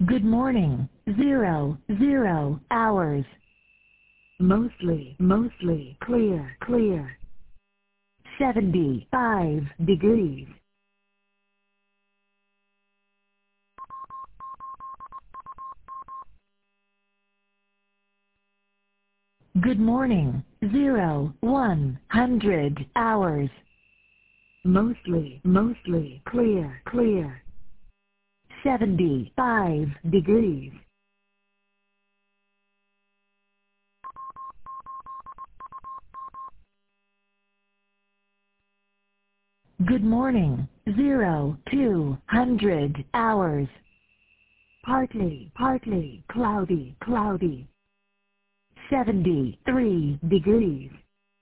Good morning. 00 hours. Mostly clear. 75 degrees. Good morning. 100 hours. Mostly clear. 75 degrees. Good morning. 200 hours. Partly cloudy. 73 degrees.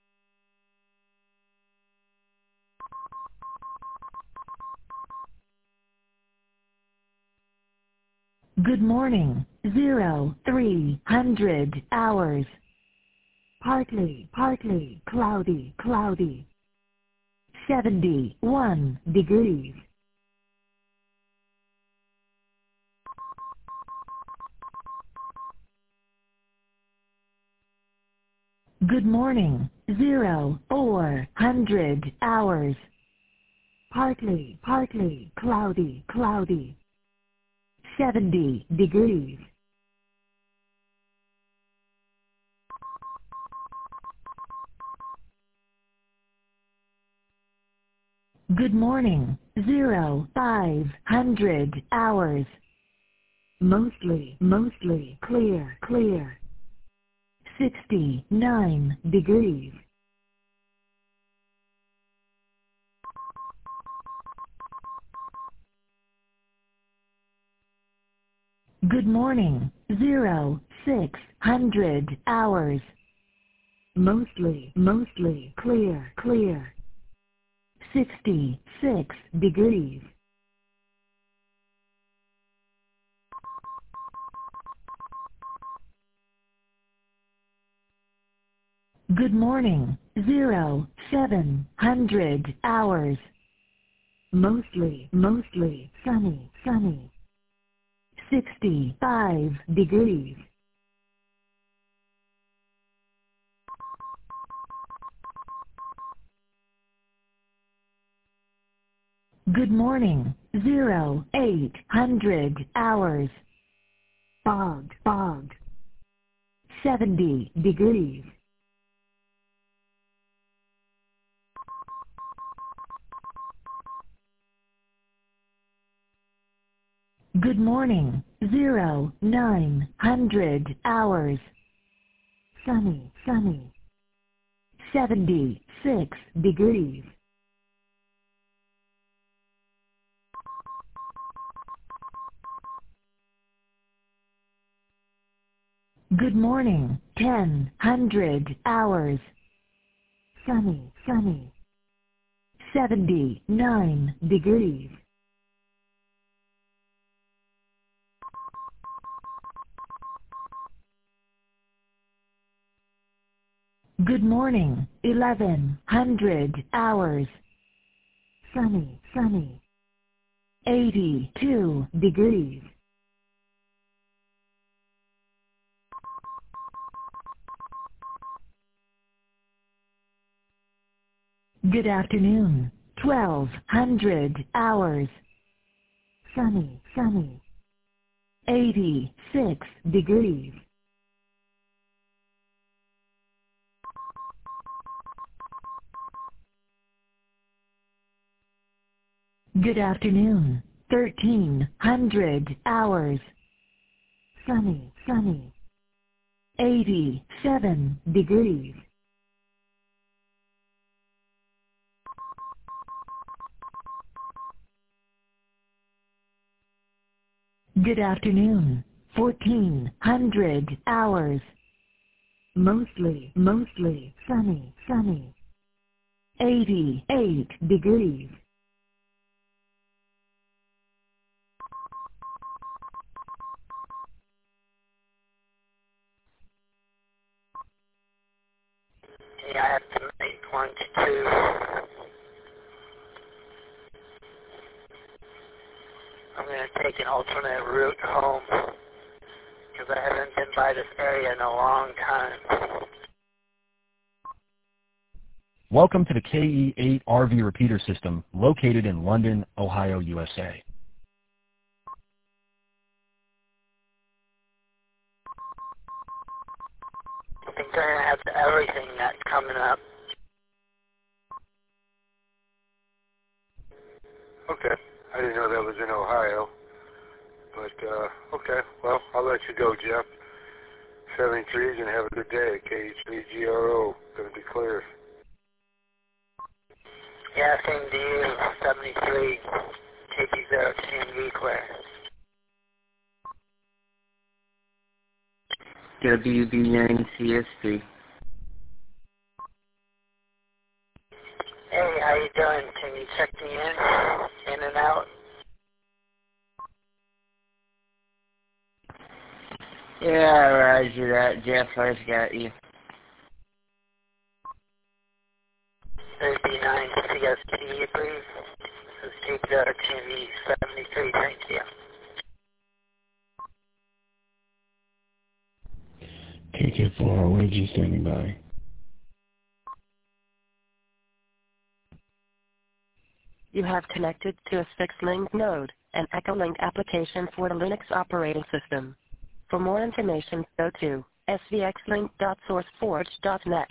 Good morning. 300 hours. Partly cloudy. 71 degrees. Good morning. 400 hours. Partly cloudy. 70 degrees. Good morning. 500 hours. Mostly clear. 69 degrees. Good morning. 600 hours. Mostly clear. 66 degrees. Good morning. 700 hours. Mostly sunny. 65 degrees. Good morning. 800 hours. Fog. 70 degrees. Good morning. 900 hours. Sunny. 76 degrees. Good morning. 1000 hours. Sunny. 79 degrees. Good morning. 1100 hours. Sunny. 82 degrees. Good afternoon. 1200 hours. Sunny. 86 degrees. Good afternoon. 1300 hours. Sunny. 87 degrees. Good afternoon. 1400 hours. Mostly sunny. 88 degrees. Yeah, I have to make lunch too. I'm gonna going to take an alternate route home because I haven't been by this area in a long time. Welcome to the KE8 RV repeater system located in London, Ohio, USA. I think they're going to have everything that's coming up. Okay. I didn't know that was in Ohio. But, okay. Well, I'll let you go, Jeff. 73s and have a good day. KH3GRO. Going to be clear. Yeah, same to you. 73. KG0 TNV clear. WB9CSP. Hey, how you doing? Can you check me in and out? Yeah, roger that, Jeff. I've got you. WB9 CSP, please. This is KG0 TNV 73. Thank you. KK4RG standing by. You have connected to a SixLink node, an Echolink application for the Linux operating system. For more information, go to svxlink.sourceforge.net.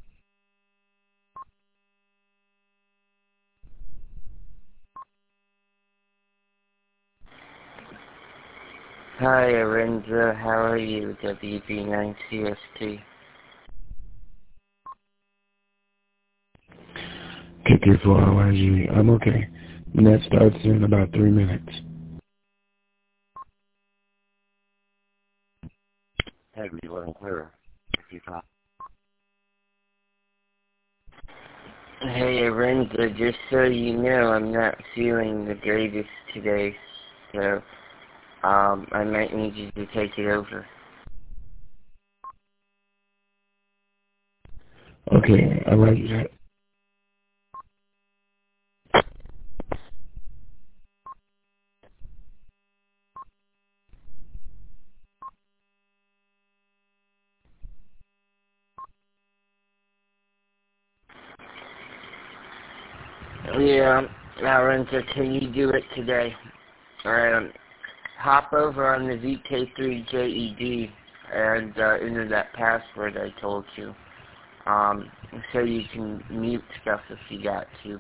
Hi, Arenza. How are you, WB9CSP? KK4RG, I'm okay. Net starts in about 3 minutes. Hey, be loud and clear. If you talk. Hey, Arenza, just so you know, I'm not feeling the greatest today, so I might need you to take it over. Okay, I like that. Yeah, Arenza, can you do it today? Hop over on the VK3JED and enter that password I told you. So you can mute stuff if you got to.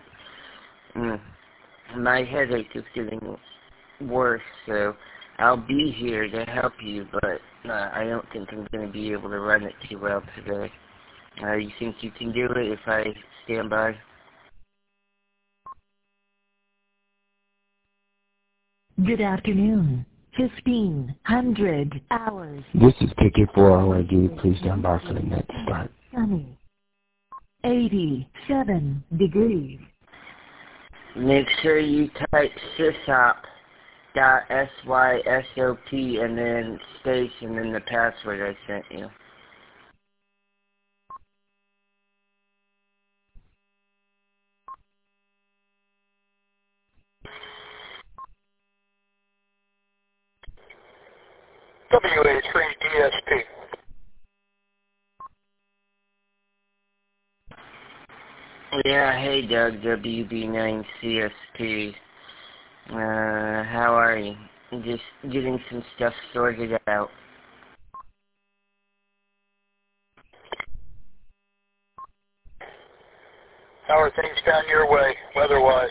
My headache is getting worse, so I'll be here to help you, but I don't think I'm going to be able to run it too well today. You think you can do it if I stand by? Good afternoon. 1500 hours. This is KK4RG. Please stand by for the net start. Sunny. 87 degrees. Make sure you type sysop.sysop and then space and then the password I sent you. WA3DSP. Yeah, hey Doug, WB9CSP. How are you? Just getting some stuff sorted out. How are things down your way, weather-wise?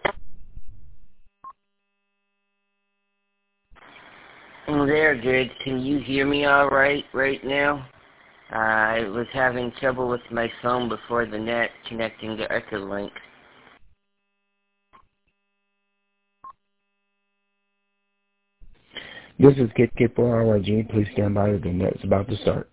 They're good. Can you hear me all right now? I was having trouble with my phone before the net connecting to Echolink. This is KK4RG. Please stand by. The net's about to start.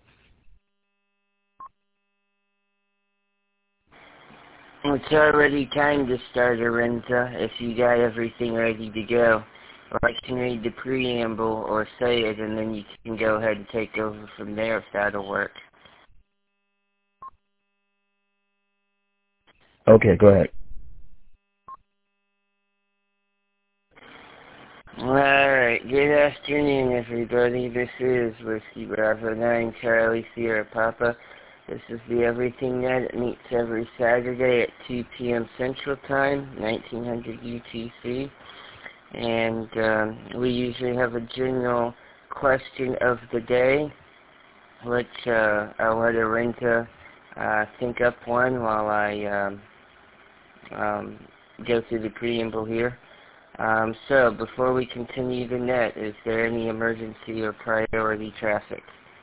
It's already time to start, Arenza, if you got everything ready to go. Or I can read the preamble or say it, and then you can go ahead and take over from there if that'll work. Okay, go ahead. Alright, good afternoon, everybody. This is Whiskey Bravo 9 Charlie Sierra Papa. This is the Everything Net. It meets every Saturday at 2 p.m. Central Time, 1900 UTC. And we usually have a general question of the day, which I'll let Arinta think up one while I go through the preamble here. So, before we continue the net, is there any emergency or priority traffic?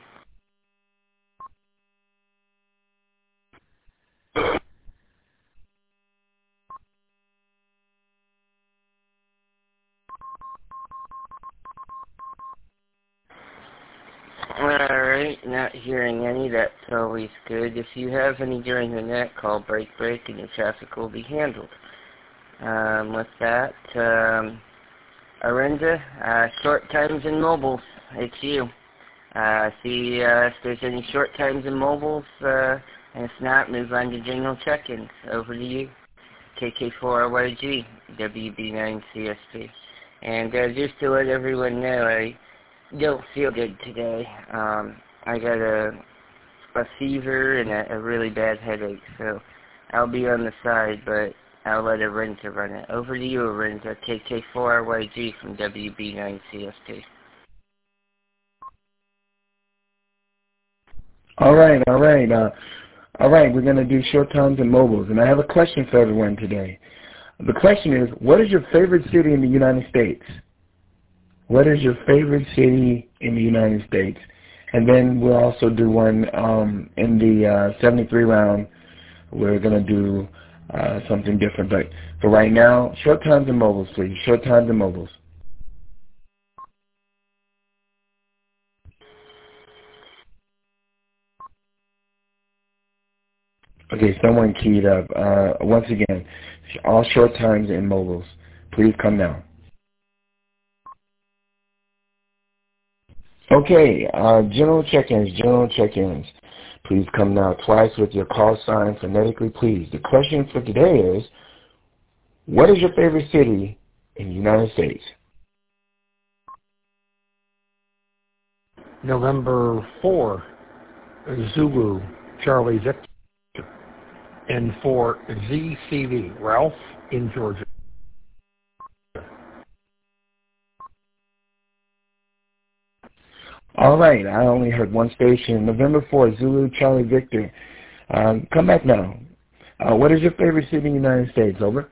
Alright, not hearing any, that's always good. If you have any during the net, call break and your traffic will be handled. With that, Arinda, short times and mobiles, it's you. See if there's any short times and mobiles, and if not, move on to general check-ins. Over to you. KK4RYG, WB9CSP. And just to let everyone know, I don't feel good today. I got a fever and a really bad headache, so I'll be on the side, but I'll let Arinta run it. Over to you, Arinta, KK4RYG from WB9CSP. All right. We're going to do short times and mobiles, and I have a question for everyone today. The question is, what is your favorite city in the United States? What is your favorite city in the United States? And then we'll also do one in the 73 round. We're going to do something different. But for right now, short times and mobiles, please. Short times and mobiles. Okay, someone keyed up. Once again, all short times and mobiles. Please come now. Okay, general check-ins. Please come now twice with your call sign phonetically, please. The question for today is, what is your favorite city in the United States? November 4, Zulu, Charlie Victor. And for ZCV, Ralph in Georgia. All right, I only heard one station. November 4, Zulu, Charlie Victor. Come back now. What is your favorite city in the United States? Over.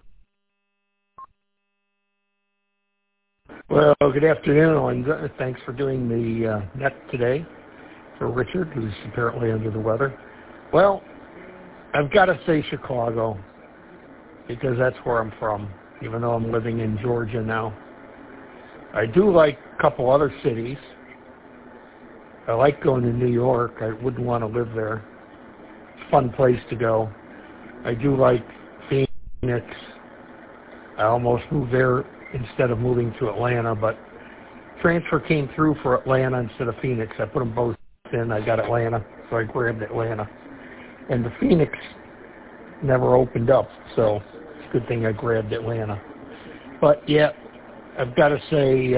Well, good afternoon, and thanks for doing the net today for Richard, who's apparently under the weather. Well, I've got to say Chicago, because that's where I'm from, even though I'm living in Georgia now. I do like a couple other cities. I like going to New York. I wouldn't want to live there. It's a fun place to go. I do like Phoenix. I almost moved there instead of moving to Atlanta, but transfer came through for Atlanta instead of Phoenix. I put them both in. I got Atlanta, so I grabbed Atlanta. And the Phoenix never opened up, so it's a good thing I grabbed Atlanta. But, yeah, I've got to say,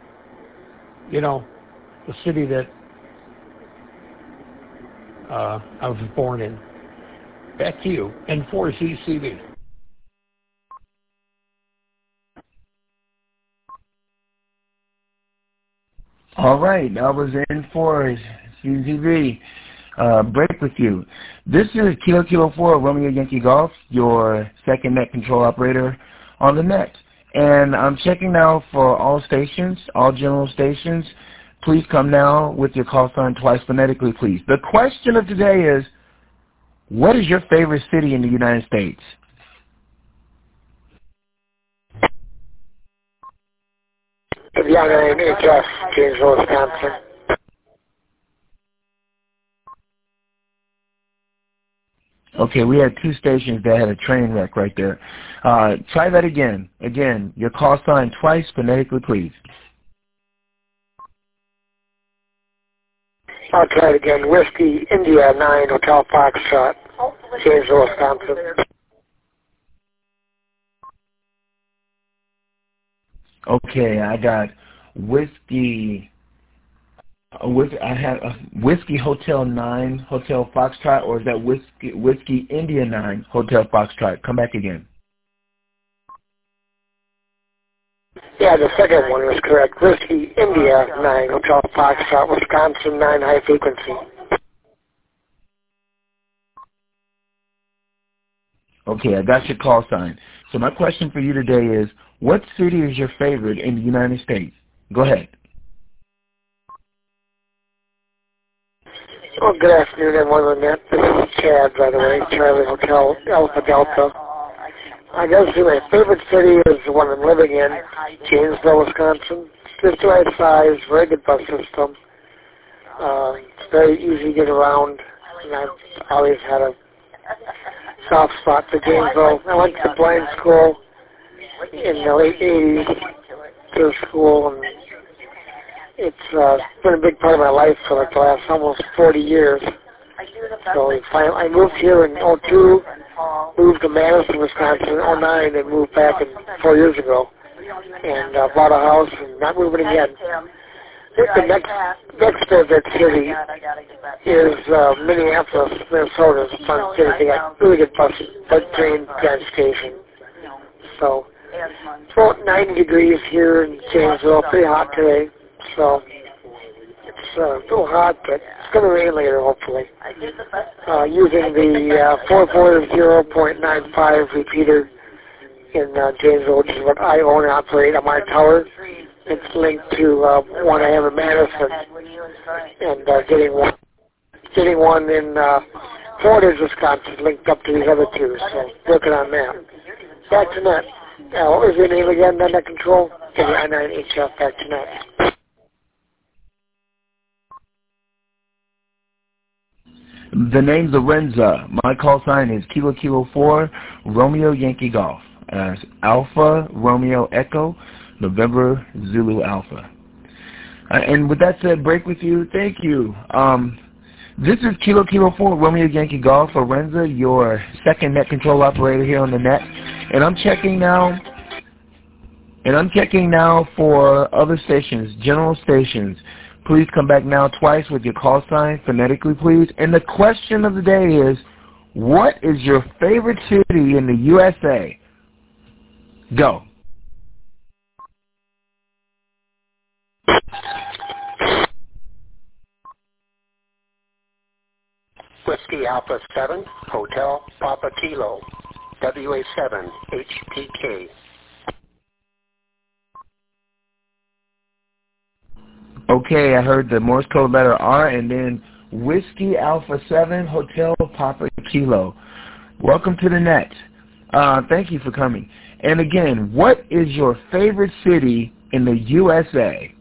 the city that I was born in. Back to you. N4ZCV. All right, I was N4ZCV. Break with you. This is Kilo 4 Romeo Yankee Golf, your second net control operator on the net. And I'm checking now for all stations, all general stations. Please come now with your call sign twice phonetically, please. The question of today is, what is your favorite city in the United States? Indiana NHS, Gainesville, Wisconsin. Okay, we had two stations that had a train wreck right there. Try that again. Again, your call sign twice phonetically, please. I'll try it again. Whiskey, India, 9, Hotel Foxtrot, Gainesville, Wisconsin. Okay, I got Whiskey. I had Whiskey Hotel 9 Hotel Foxtrot, or is that Whiskey India 9 Hotel Foxtrot? Come back again. Yeah, the second one was correct. Whiskey India 9 Hotel Foxtrot, Wisconsin 9 high frequency. Okay, I got your call sign. So my question for you today is, what city is your favorite in the United States? Go ahead. Well, good afternoon, everyone. This is Chad, by the way, Charlie Hotel Alpha Delta. I gotta say my favorite city is the one I'm living in, Janesville, Wisconsin. It's just the right size, very good bus system. It's very easy to get around, and I've always had a soft spot for Janesville. I went to blind school in the late 80s to school, and it's been a big part of my life for the last almost 40 years. So I moved here in 2002, moved to Madison, Wisconsin in 2009, and moved back 4 years ago, and bought a house and not moving again. I think the next favorite city is Minneapolis, Minnesota. It's a fun city. They got really good buses, bus train, transportation. So it's about 90 degrees here in Janesville, pretty hot today. So it's a little hot, but it's going to rain later, hopefully. Using the 440.95 repeater in Janesville, which is what I own and operate on my tower. It's linked to one I have in Madison, and getting one in Portage, Wisconsin, linked up to these other two. So working on that. Back to net. What was your name again? Net Control. I9HF. Back to net. The name's Lorenza. My call sign is Kilo Kilo 4 Romeo Yankee Golf. Alpha Romeo Echo November Zulu Alpha. And with that said, break with you. Thank you. This is Kilo Kilo 4 Romeo Yankee Golf. Lorenza, your second net control operator here on the net. And I'm checking now. For other stations, general stations. Please come back now twice with your call sign, phonetically please. And the question of the day is, what is your favorite city in the USA? Go. Whiskey Alpha 7, Hotel Papa Kilo, WA7, HPK. Okay, I heard the Morse code letter R and then Whiskey Alpha 7 Hotel Papa Kilo. Welcome to the net. Thank you for coming. And again, what is your favorite city in the USA?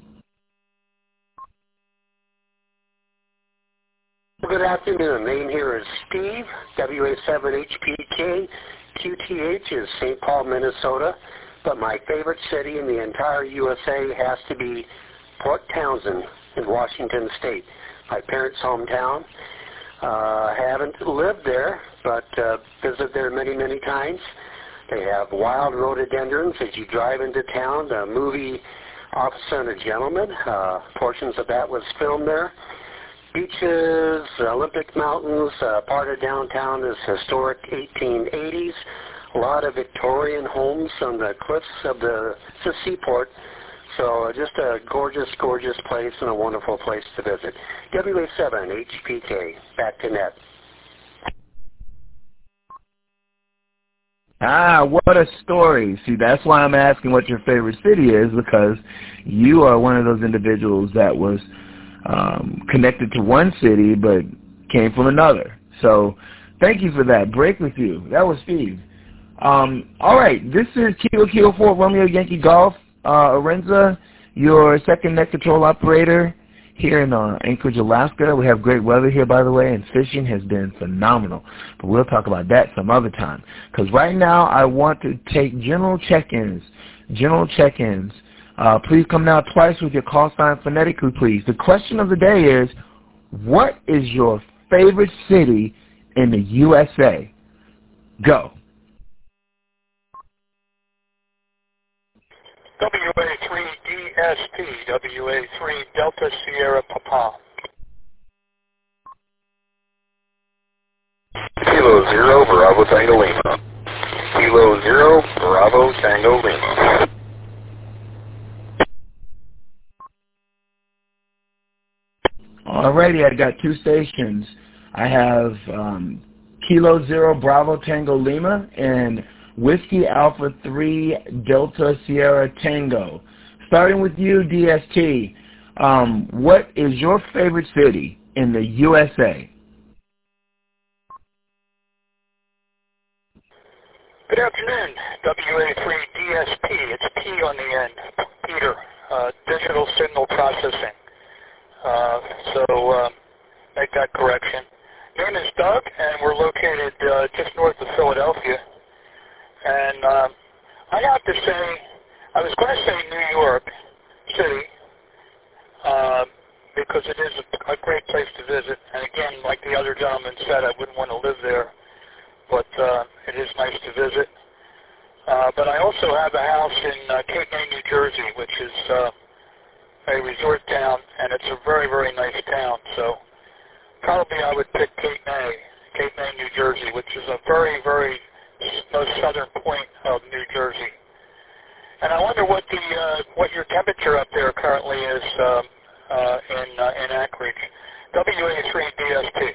Good afternoon. Name here is Steve, WA7HPK. QTH is St. Paul, Minnesota. But my favorite city in the entire USA has to be Port Townsend in Washington State, my parents' hometown. Haven't lived there, but visited there many, many times. They have wild rhododendrons as you drive into town. The movie Officer and a Gentleman, portions of that was filmed there. Beaches, Olympic Mountains, part of downtown is historic 1880s. A lot of Victorian homes on the cliffs of the seaport. So just a gorgeous, gorgeous place and a wonderful place to visit. WA7 HPK. Back to net. What a story. See, that's why I'm asking what your favorite city is, because you are one of those individuals that was connected to one city but came from another. So thank you for that. Break with you. That was Steve. All right, this is Kilo Kilo 4 Romeo Yankee Golf. Lorenza, your second net control operator here in Anchorage, Alaska. We have great weather here, by the way, and fishing has been phenomenal. But we'll talk about that some other time. Because right now I want to take general check-ins. Please come now twice with your call sign phonetically, please. The question of the day is, what is your favorite city in the USA? Go. WA3DSP, WA3 Delta Sierra Papa. Kilo 0 Bravo Tango Lima. Kilo 0 Bravo Tango Lima. Alrighty, I got two stations. I have Kilo 0 Bravo Tango Lima and Whiskey Alpha 3 Delta Sierra Tango. Starting with you, DST, what is your favorite city in the USA? Good afternoon, WA3DSP. It's P on the end. Peter, Digital Signal Processing. Make that correction. Name is Doug, and we're located just north of Philadelphia. And I have to say, I was going to say New York City, because it is a great place to visit. And again, like the other gentleman said, I wouldn't want to live there, but it is nice to visit. But I also have a house in Cape May, New Jersey, which is a resort town, and it's a very, very nice town. So probably I would pick Cape May, New Jersey, which is a very, very most southern point of New Jersey. And I wonder what your temperature up there currently is in Anchorage. WA3DSP.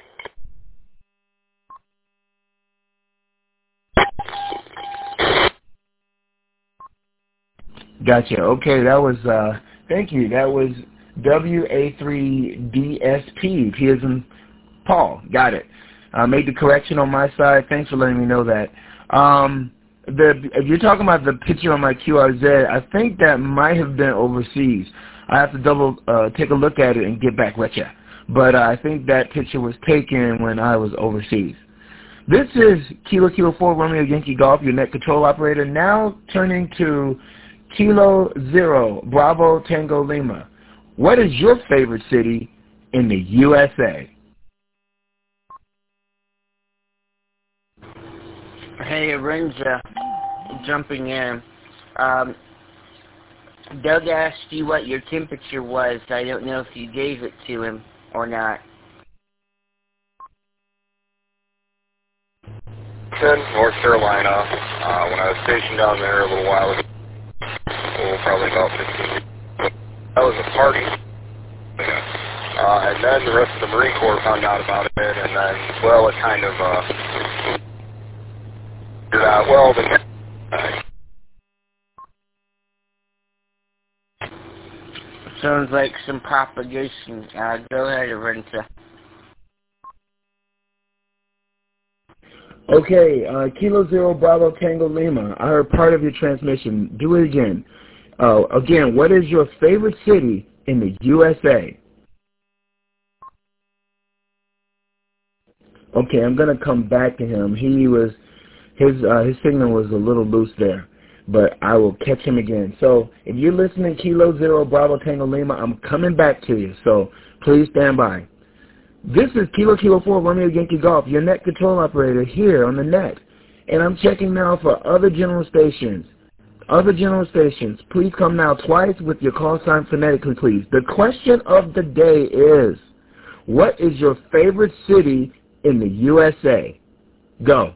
Gotcha. Okay, that was, thank you. That was WA3DSP. P as in Paul. Got it. I made the correction on my side. Thanks for letting me know that. If you're talking about the picture on my QRZ, I think that might have been overseas. I have to take a look at it and get back with you. But I think that picture was taken when I was overseas. This is Kilo 4 Romeo Yankee Golf, your net control operator. Now turning to Kilo 0 Bravo Tango Lima. What is your favorite city in the USA? Hey, Arinza, jumping in. Doug asked you what your temperature was. I don't know if you gave it to him or not. North Carolina. When I was stationed down there a little while ago, probably about 15 years ago, that was a party. And then the rest of the Marine Corps found out about it, and then, well, it kind of, Sounds like some propagation. Go ahead, Arinza. Okay, Kilo 0 Bravo Tango Lima. I heard part of your transmission. Do it again. Again, what is your favorite city in the USA? Okay, I'm gonna come back to him. His signal was a little loose there, but I will catch him again. So if you're listening, Kilo 0 Bravo Tango Lima, I'm coming back to you. So please stand by. This is Kilo 4 Romeo Yankee Golf, your net control operator here on the net. And I'm checking now for other general stations. Other general stations, please come now twice with your call sign phonetically, please. The question of the day is, what is your favorite city in the USA? Go.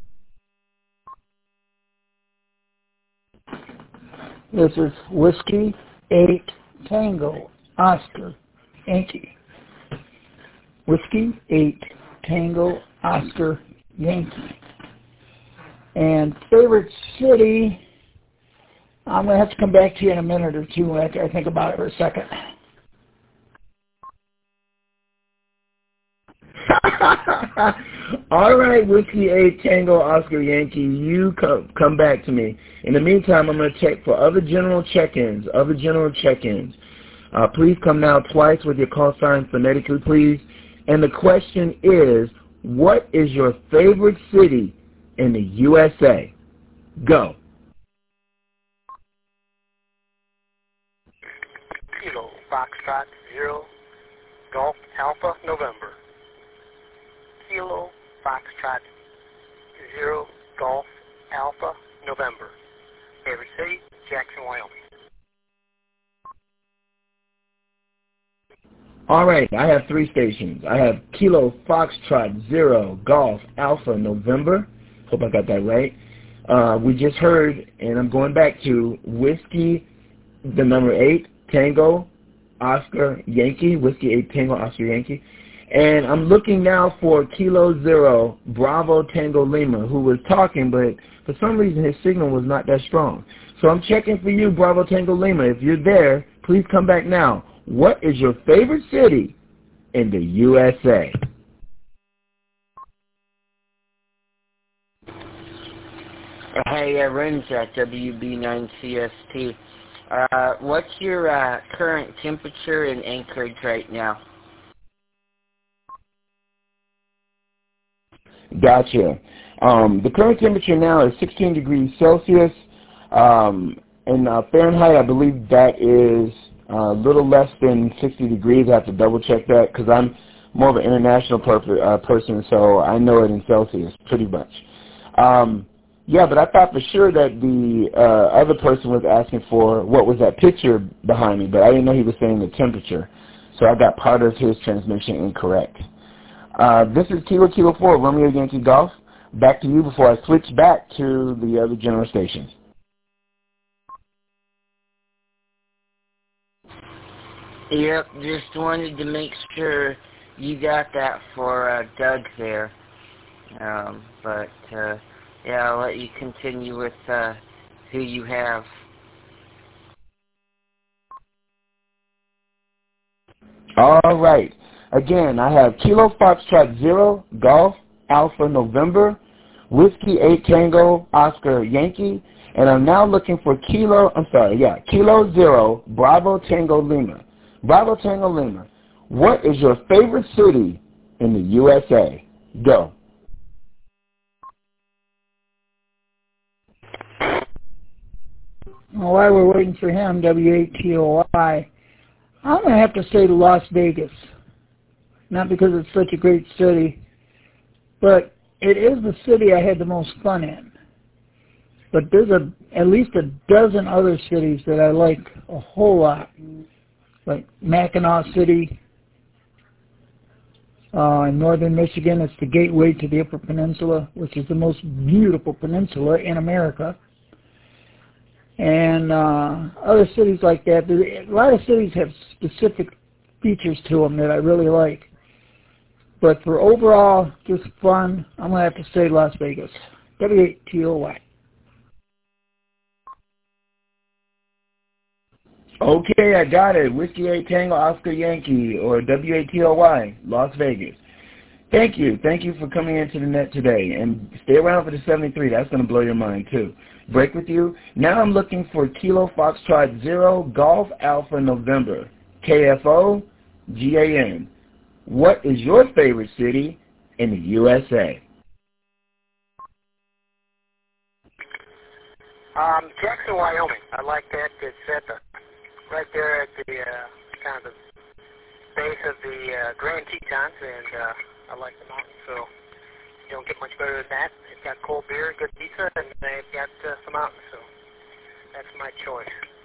This is Whiskey 8 Tango Oscar Yankee. Whiskey 8 Tango Oscar Yankee. And favorite city, I'm going to have to come back to you in a minute or two after I think about it for a second. All right, Whiskey 8 Tango Oscar Yankee, you come back to me. In the meantime, I'm going to check for other general check-ins. Please come now twice with your call sign phonetically, please. And the question is, what is your favorite city in the USA? Go. Kilo Foxtrot 0 Golf Alpha November. Kilo Foxtrot 0 Golf Alpha November. Favorite city, Jackson, Wyoming. All right, I have 3 stations. I have Kilo Foxtrot 0 Golf Alpha November. Hope I got that right. We just heard, and I'm going back to Whiskey, the number 8, Tango, Oscar, Yankee, Whiskey 8, Tango, Oscar, Yankee. And I'm looking now for Kilo 0 Bravo Tango Lima, who was talking, but for some reason his signal was not that strong. So I'm checking for you, Bravo Tango Lima. If you're there, please come back now. What is your favorite city in the USA? Hey, Ren's at WB9CST. What's your current temperature in Anchorage right now? Gotcha. The current temperature now is 16 degrees Celsius. In Fahrenheit, I believe that is a little less than 60 degrees. I have to double check that because I'm more of an international person, so I know it in Celsius pretty much. Yeah, but I thought for sure that the other person was asking for what was that picture behind me, but I didn't know he was saying the temperature. So I got part of his transmission incorrect. This is Kilo 4, Romeo Yankee Golf. Back to you before I switch back to the other general stations. Yep, just wanted to make sure you got that for Doug there. Yeah, I'll let you continue with who you have. All right. Again, I have Kilo Foxtrot 0 Golf Alpha November, Whiskey 8 Tango Oscar Yankee, and I'm now looking for Kilo 0 Bravo Tango Lima. Bravo Tango Lima, what is your favorite city in the USA? Go. Well, while we're waiting for him, WATOI, I'm going to have to say Las Vegas. Not because it's such a great city, but it is the city I had the most fun in. But there's at least a dozen other cities that I like a whole lot, like Mackinac City in northern Michigan. It's the gateway to the Upper Peninsula, which is the most beautiful peninsula in America. And other cities like that. A lot of cities have specific features to them that I really like. But for overall just fun, I'm going to have to say Las Vegas. WATOY. Okay, I got it. Whiskey 8 Tango Oscar Yankee, or WATOY, Las Vegas. Thank you. Thank you for coming into the net today. And stay around for the 73. That's going to blow your mind, too. Break with you. Now I'm looking for Kilo Foxtrot 0 Golf Alpha November, KFO GAN. What is your favorite city in the USA? Jackson, Wyoming. I like that. It's at right there at the kind of the base of the Grand Tetons, and I like the mountains, so you don't get much better than that. It's got cold beer, good pizza, and they've got some mountains, so that's my choice.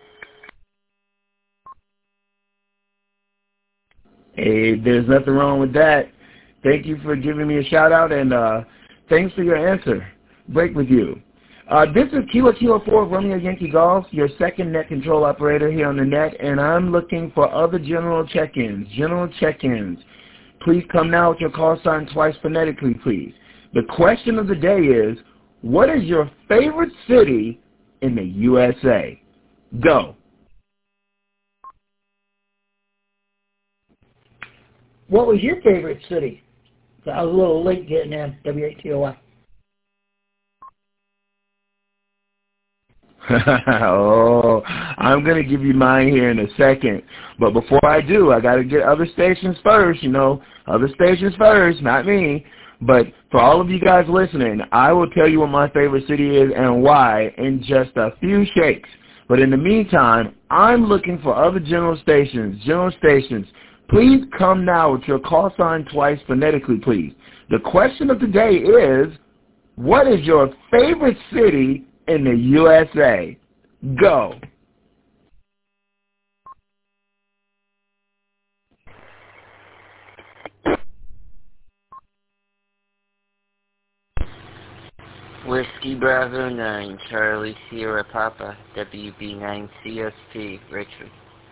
Hey, there's nothing wrong with that. Thank you for giving me a shout-out, and thanks for your answer. Break with you. This is Kilo 4 Romeo Yankee Golf, your second net control operator here on the net, and I'm looking for other general check-ins. Please come now with your call sign twice phonetically, please. The question of the day is, what is your favorite city in the USA? Go. What was your favorite city? I was a little late getting in, WATOI. Oh, I'm going to give you mine here in a second. But before I do, I got to get other stations first, Other stations first, not me. But for all of you guys listening, I will tell you what my favorite city is and why in just a few shakes. But in the meantime, I'm looking for other general stations. Please come now with your call sign twice phonetically, please. The question of the day is, what is your favorite city in the USA? Go. Whiskey Bravo 9, Charlie Sierra Papa, WB9 CSP, Richard.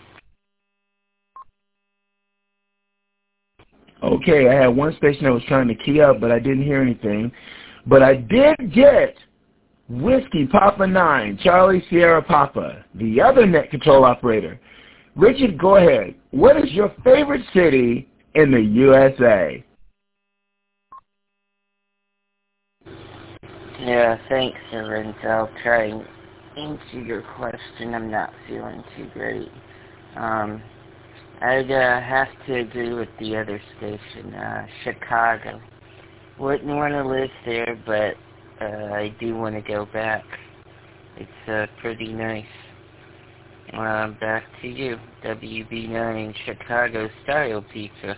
Okay, I had one station that was trying to key up, but I didn't hear anything. But I did get Whiskey Papa 9, Charlie Sierra Papa, the other net control operator. Richard, go ahead. What is your favorite city in the USA? Yeah, thanks, Lorenzo. I'll try and answer your question. I'm not feeling too great. I'd have to agree with the other station, Chicago. Wouldn't want to live there, but I do want to go back. It's pretty nice. Back to you, WB9 Chicago Style Pizza.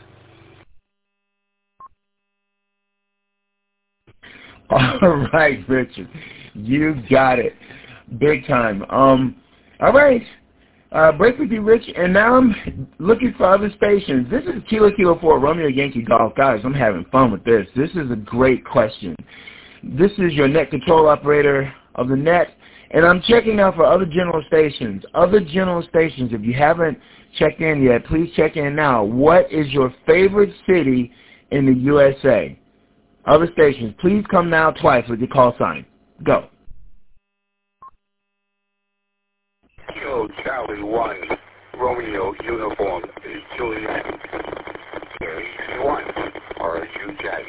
All right, Richard. You got it. Big time. All right. Break with you, Rich. And now I'm looking for other stations. This is Kilo Kilo 4 Romeo Yankee Golf. Guys, I'm having fun with this. This is a great question. This is your net control operator of the net. And I'm checking out for other general stations. Other general stations, if you haven't checked in yet, please check in now. What is your favorite city in the USA? Other stations, please come now twice with your call sign. Go. Kilo Charlie 1, Romeo Uniform, Juliet, Carrie 1, RUJ.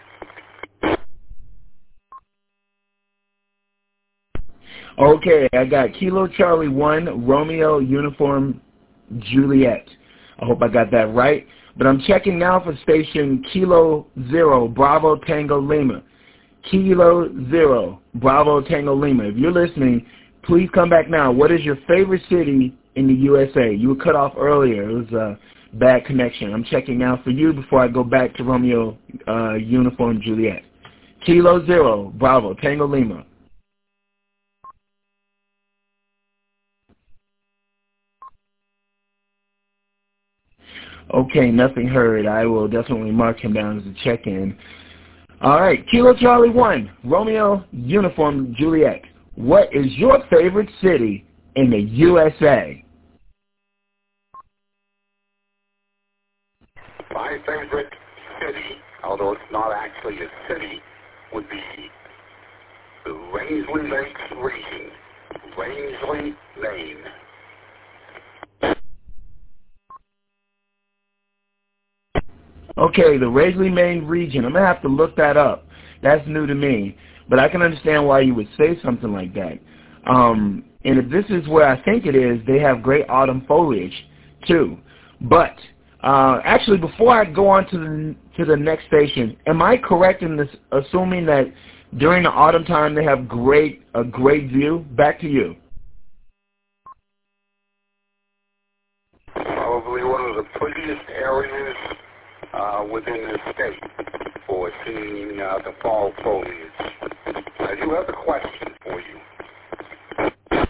Okay, I got Kilo Charlie 1, Romeo Uniform, Juliet. I hope I got that right. But I'm checking now for station Kilo 0, Bravo Tango Lima. Kilo 0, Bravo Tango Lima. If you're listening, please come back now. What is your favorite city in the USA? You were cut off earlier. It was a bad connection. I'm checking now for you before I go back to Romeo Uniform Juliet. Kilo 0, Bravo Tango Lima. Okay, nothing heard. I will definitely mark him down as a check-in. All right, Kilo Charlie 1, Romeo Uniform Juliet. What is your favorite city in the USA? My favorite city, although it's not actually a city, would be the Rangeley Lakes region, Rangeley, Maine. Okay, the Rangeley, Maine region. I'm going to have to look that up. That's new to me. But I can understand why you would say something like that. And if this is where I think it is, they have great autumn foliage, too. But actually, before I go on to the next station, am I correct in this, assuming that during the autumn time they have a great view? Back to you. Probably one of the prettiest areas within the state for seeing the fall foliage. I do have a question for you.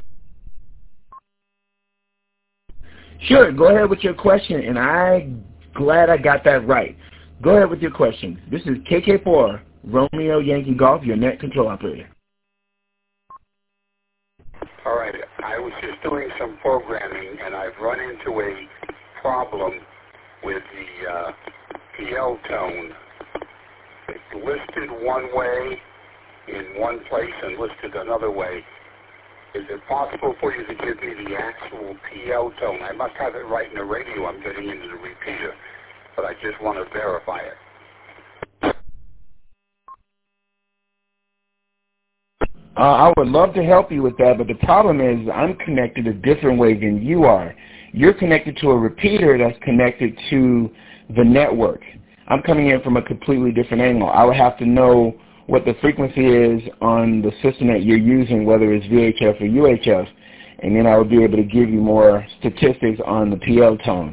Sure, go ahead with your question, and I'm glad I got that right. Go ahead with your question. This is KK4, Romeo Yankee Golf, your net control operator. All right, I was just doing some programming, and I've run into a problem with the PL tone. It's listed one way in one place and listed another way. Is it possible for you to give me the actual PL tone? I must have it right in the radio. I'm getting into the repeater, but I just want to verify it. I would love to help you with that, but the problem is I'm connected a different way than you are. You're connected to a repeater that's connected to the network. I'm coming in from a completely different angle. I would have to know what the frequency is on the system that you're using, whether it's VHF or UHF, and then I would be able to give you more statistics on the PL tone.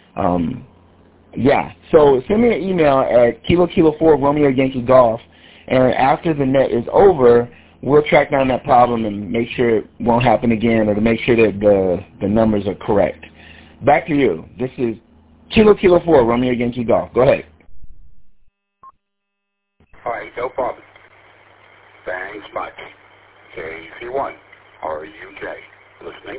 Yeah, so send me an email at Kilo4 Romeo Yankee Golf, and after the net is over, we'll track down that problem and make sure it won't happen again, or to make sure that the numbers are correct. Back to you. This is Kilo4 Romeo Yankee Golf. Go ahead. All right, no problem. Thanks much. KC1, RUJ. Listening.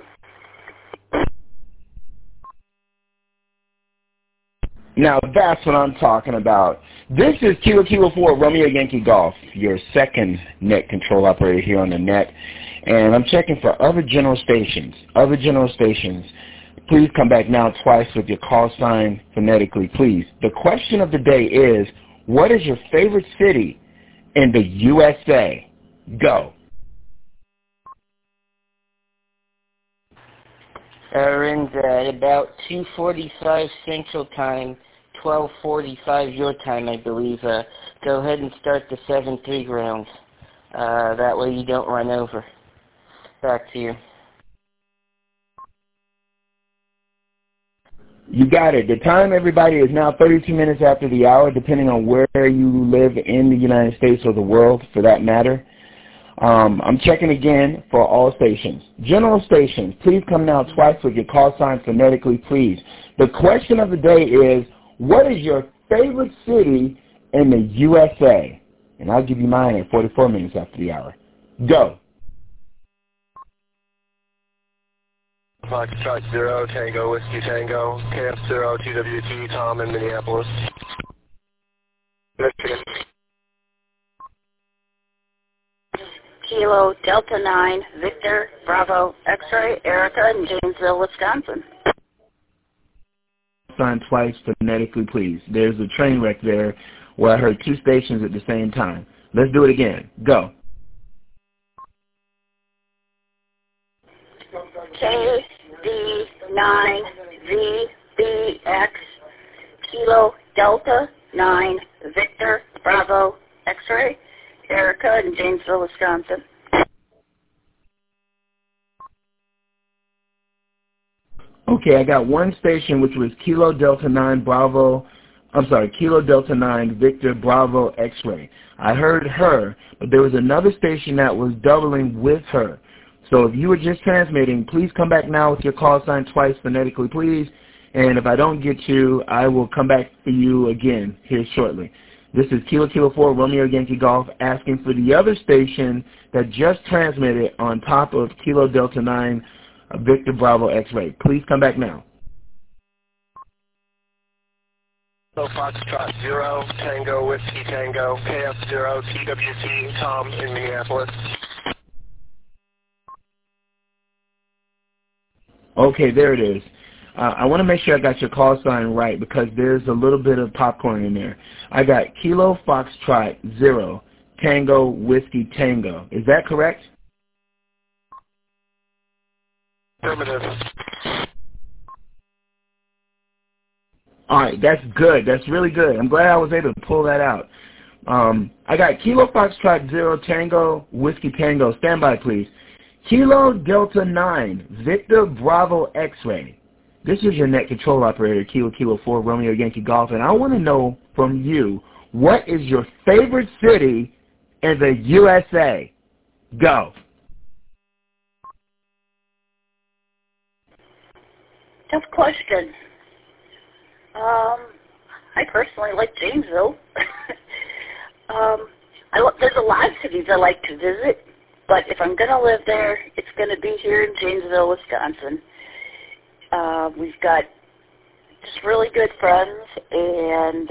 Now that's what I'm talking about. This is Kilo 4 Romeo Yankee Golf, your second net control operator here on the net. And I'm checking for other general stations. Other general stations, please come back now twice with your call sign phonetically, please. The question of the day is, what is your favorite city in the USA? Go. Aaron's at about 2:45 Central Time, 12:45 your time, I believe. Go ahead and start the 7-3 round. That way you don't run over. Back to you. You got it. The time, everybody, is now 32 minutes after the hour, depending on where you live in the United States or the world, for that matter. I'm checking again for all stations. General stations, please come now twice with your call sign phonetically, please. The question of the day is, what is your favorite city in the USA? And I'll give you mine at 44 minutes after the hour. Go. Foxtrot 0, Tango, Whiskey Tango, KF0, TWT, Tom in Minneapolis. Michigan. Kilo Delta 9, Victor, Bravo, X-Ray, Erica, in Janesville, Wisconsin. Sign twice phonetically, please. There's a train wreck there where I heard two stations at the same time. Let's do it again. Go. KD9VBX, Kilo Delta 9, Victor, Bravo, X-Ray, Erica in Janesville, Wisconsin. Okay, I got one station which was Kilo Delta 9 Victor Bravo X-Ray. I heard her, but there was another station that was doubling with her. So if you were just transmitting, please come back now with your call sign twice phonetically, please. And if I don't get you, I will come back for you again here shortly. This is Kilo 4 Romeo Yankee Golf asking for the other station that just transmitted on top of Kilo Delta 9 Victor Bravo X-Ray. Please come back now. So Foxtrot 0, Tango, Whiskey Tango, KF0, TWT, Tom in Minneapolis. Okay, there it is. I want to make sure I got your call sign right because there's a little bit of popcorn in there. I got Kilo Foxtrot 0, Tango, Whiskey Tango. Is that correct? Affirmative. All right, that's good. That's really good. I'm glad I was able to pull that out. I got Kilo Foxtrot 0, Tango, Whiskey Tango. Stand by, please. Kilo Delta 9, Victor Bravo X-Ray. This is your net control operator, Kilo 4 Romeo Yankee Golf, and I want to know from you, what is your favorite city in the USA? Go. Tough question. I personally like Janesville. There's a lot of cities I like to visit, but if I'm going to live there, it's going to be here in Janesville, Wisconsin. We've got just really good friends, and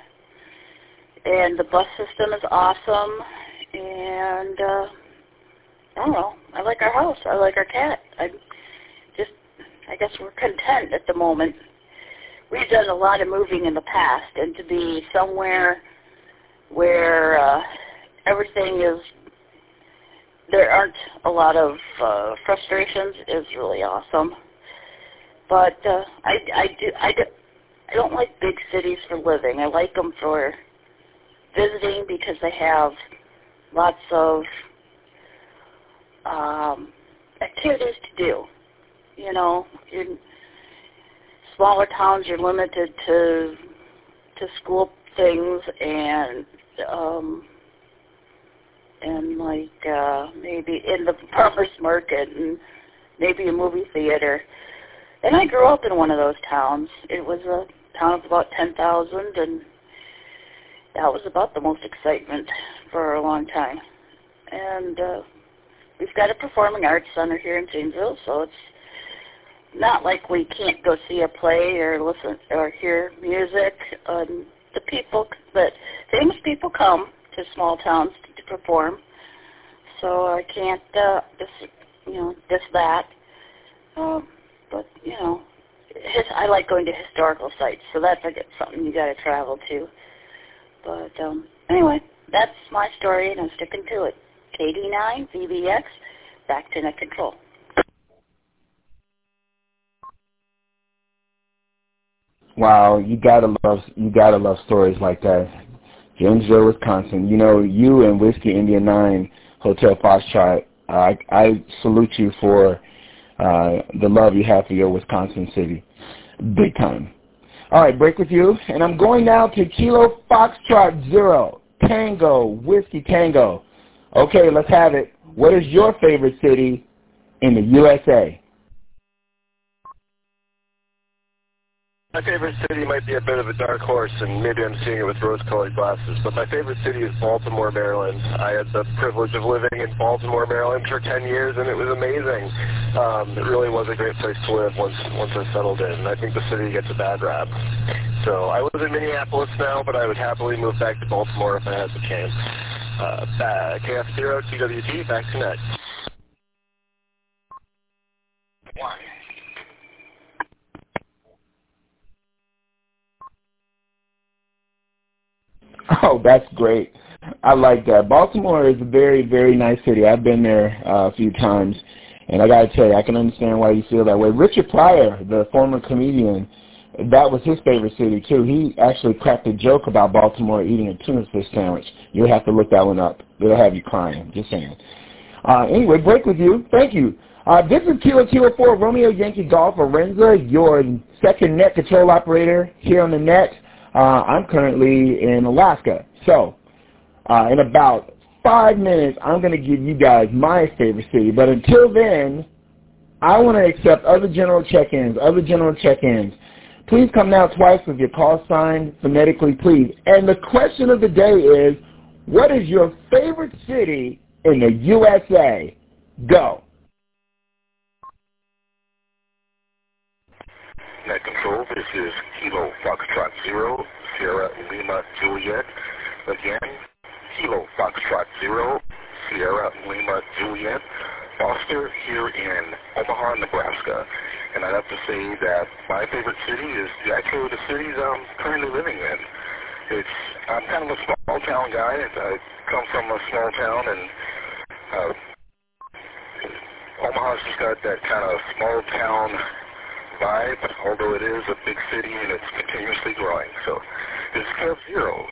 the bus system is awesome, and I don't know, I like our house, I like our cat. I guess we're content at the moment. We've done a lot of moving in the past, and to be somewhere where everything is, there aren't a lot of frustrations is really awesome. But I don't like big cities for living. I like them for visiting because they have lots of activities to do. You know, in smaller towns, you're limited to school things and like maybe in the farmers market and maybe a movie theater. And I grew up in one of those towns. It was a town of about 10,000, and that was about the most excitement for a long time. and we've got a performing arts center here in Janesville, so it's not like we can't go see a play or listen or hear music. But famous people come to small towns to perform, so I can't diss that. But I like going to historical sites, so that's something you got to travel to. But anyway, that's my story, and I'm sticking to it. KD9 VBX, back to net control. Wow, you gotta love stories like that. Janesville, Wisconsin. You and Whiskey India 9 Hotel Foxtrot, I salute you for the love you have for your Wisconsin city. Big time. All right, break with you. And I'm going now to Kilo Foxtrot 0, Tango, Whiskey Tango. Okay, let's have it. What is your favorite city in the USA? My favorite city might be a bit of a dark horse, and maybe I'm seeing it with rose-colored glasses, but my favorite city is Baltimore, Maryland. I had the privilege of living in Baltimore, Maryland for 10 years, and it was amazing. It really was a great place to live once I settled in. I think the city gets a bad rap. So I live in Minneapolis now, but I would happily move back to Baltimore if I had the chance. KF0, TWT, back to net. Oh, that's great. I like that. Baltimore is a very, very nice city. I've been there a few times, and I got to tell you, I can understand why you feel that way. Richard Pryor, the former comedian, that was his favorite city, too. He actually cracked a joke about Baltimore eating a tuna fish sandwich. You'll have to look that one up. It'll have you crying, just saying. Anyway, break with you. Thank you. This is Kilo 4 Romeo Yankee Golf Arenza, your second net control operator here on the net. I'm currently in Alaska. So, in about 5 minutes, I'm going to give you guys my favorite city. But until then, I want to accept other general check-ins. Please come now twice with your call sign phonetically, please. And the question of the day is, what is your favorite city in the USA? Go. Net control, this is Kilo Foxtrot 0, Sierra Lima Juliet. Again, Kilo Foxtrot 0, Sierra Lima Juliet. Foster here in Omaha, Nebraska. And I'd have to say that my favorite city is actually the city that I'm currently living in. I'm kind of a small town guy. I come from a small town, and Omaha's just got that kind of small town vibe, although it is a big city and it's continuously growing. So this is KF0.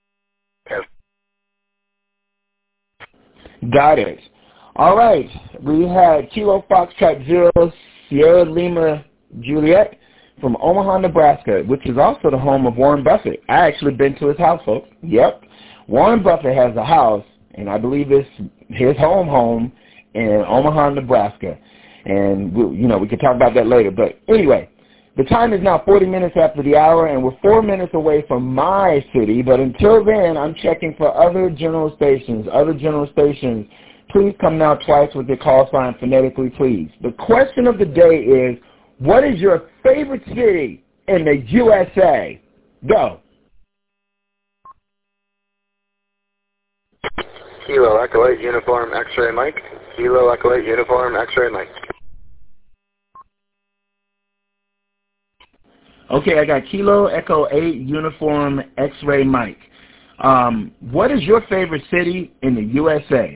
Got it. All right. We had Kilo Foxtrot 0, Sierra Lima Juliet from Omaha, Nebraska, which is also the home of Warren Buffett. I actually been to his house, folks. Yep. Warren Buffett has a house, and I believe it's his home in Omaha, Nebraska. And, we can talk about that later. But anyway, the time is now 40 minutes after the hour, and we're 4 minutes away from my city. But until then, I'm checking for other general stations. Please come now twice with your call sign phonetically, please. The question of the day is, what is your favorite city in the USA? Go. Kilo Echo 8 Uniform X-Ray Mike. Kilo Echo 8 Uniform X-Ray Mike. Okay, I got Kilo Echo 8 Uniform X-Ray Mike. What is your favorite city in the USA?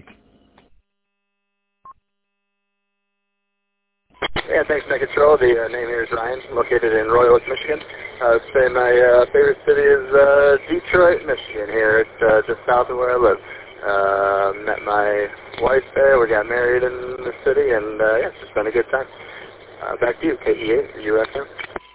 Yeah, thanks, Net Control. The name here is Ryan, located in Royal Oak, Michigan. I'd say my favorite city is Detroit, Michigan. Here, it's just south of where I live. Met my wife there. We got married in the city, and yeah, it's just been a good time. Back to you, KE8, USM.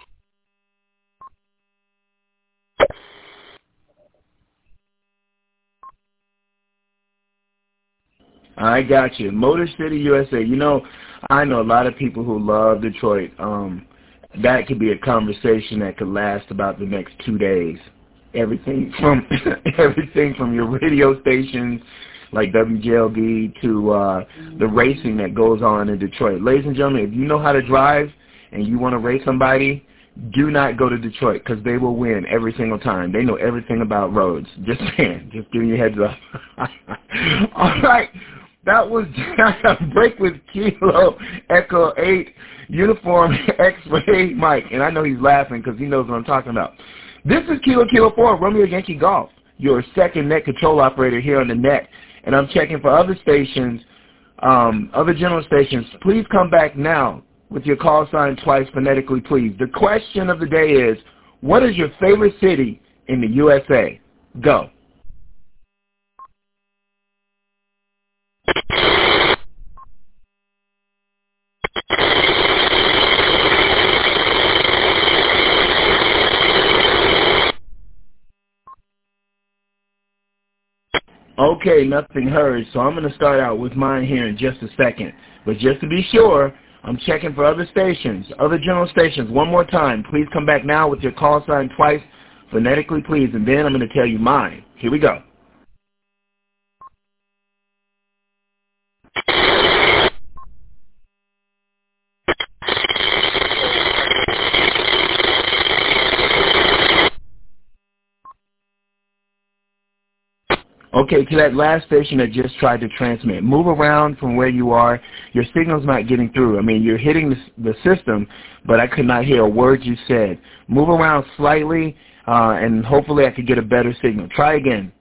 I got you. Motor City, USA. I know a lot of people who love Detroit. That could be a conversation that could last about the next 2 days. Everything from your radio stations like WJLB to the racing that goes on in Detroit. Ladies and gentlemen, if you know how to drive and you want to race somebody, do not go to Detroit because they will win every single time. They know everything about roads. Just saying. Just giving you a heads up. All right. That was Break with Kilo Echo 8 Uniform X-Ray Mike. And I know he's laughing because he knows what I'm talking about. This is Kilo 4 Romeo Yankee Golf, your second net control operator here on the net. And I'm checking for other stations, other general stations. Please come back now with your call sign twice phonetically, please. The question of the day is, what is your favorite city in the USA? Go. Okay, nothing heard, so I'm going to start out with mine here in just a second. But just to be sure, I'm checking for other stations, other general stations. One more time. Please come back now with your call sign twice, phonetically, please, and then I'm going to tell you mine. Here we go. Okay, to that last station that just tried to transmit, move around from where you are. Your signal's not getting through. I mean, you're hitting the system, but I could not hear a word you said. Move around slightly, and hopefully I could get a better signal. Try again.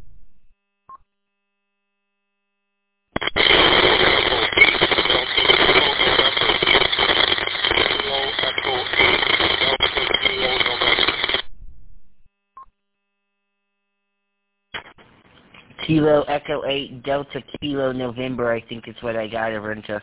Kilo Echo 8 Delta Kilo November, I think is what I got over into.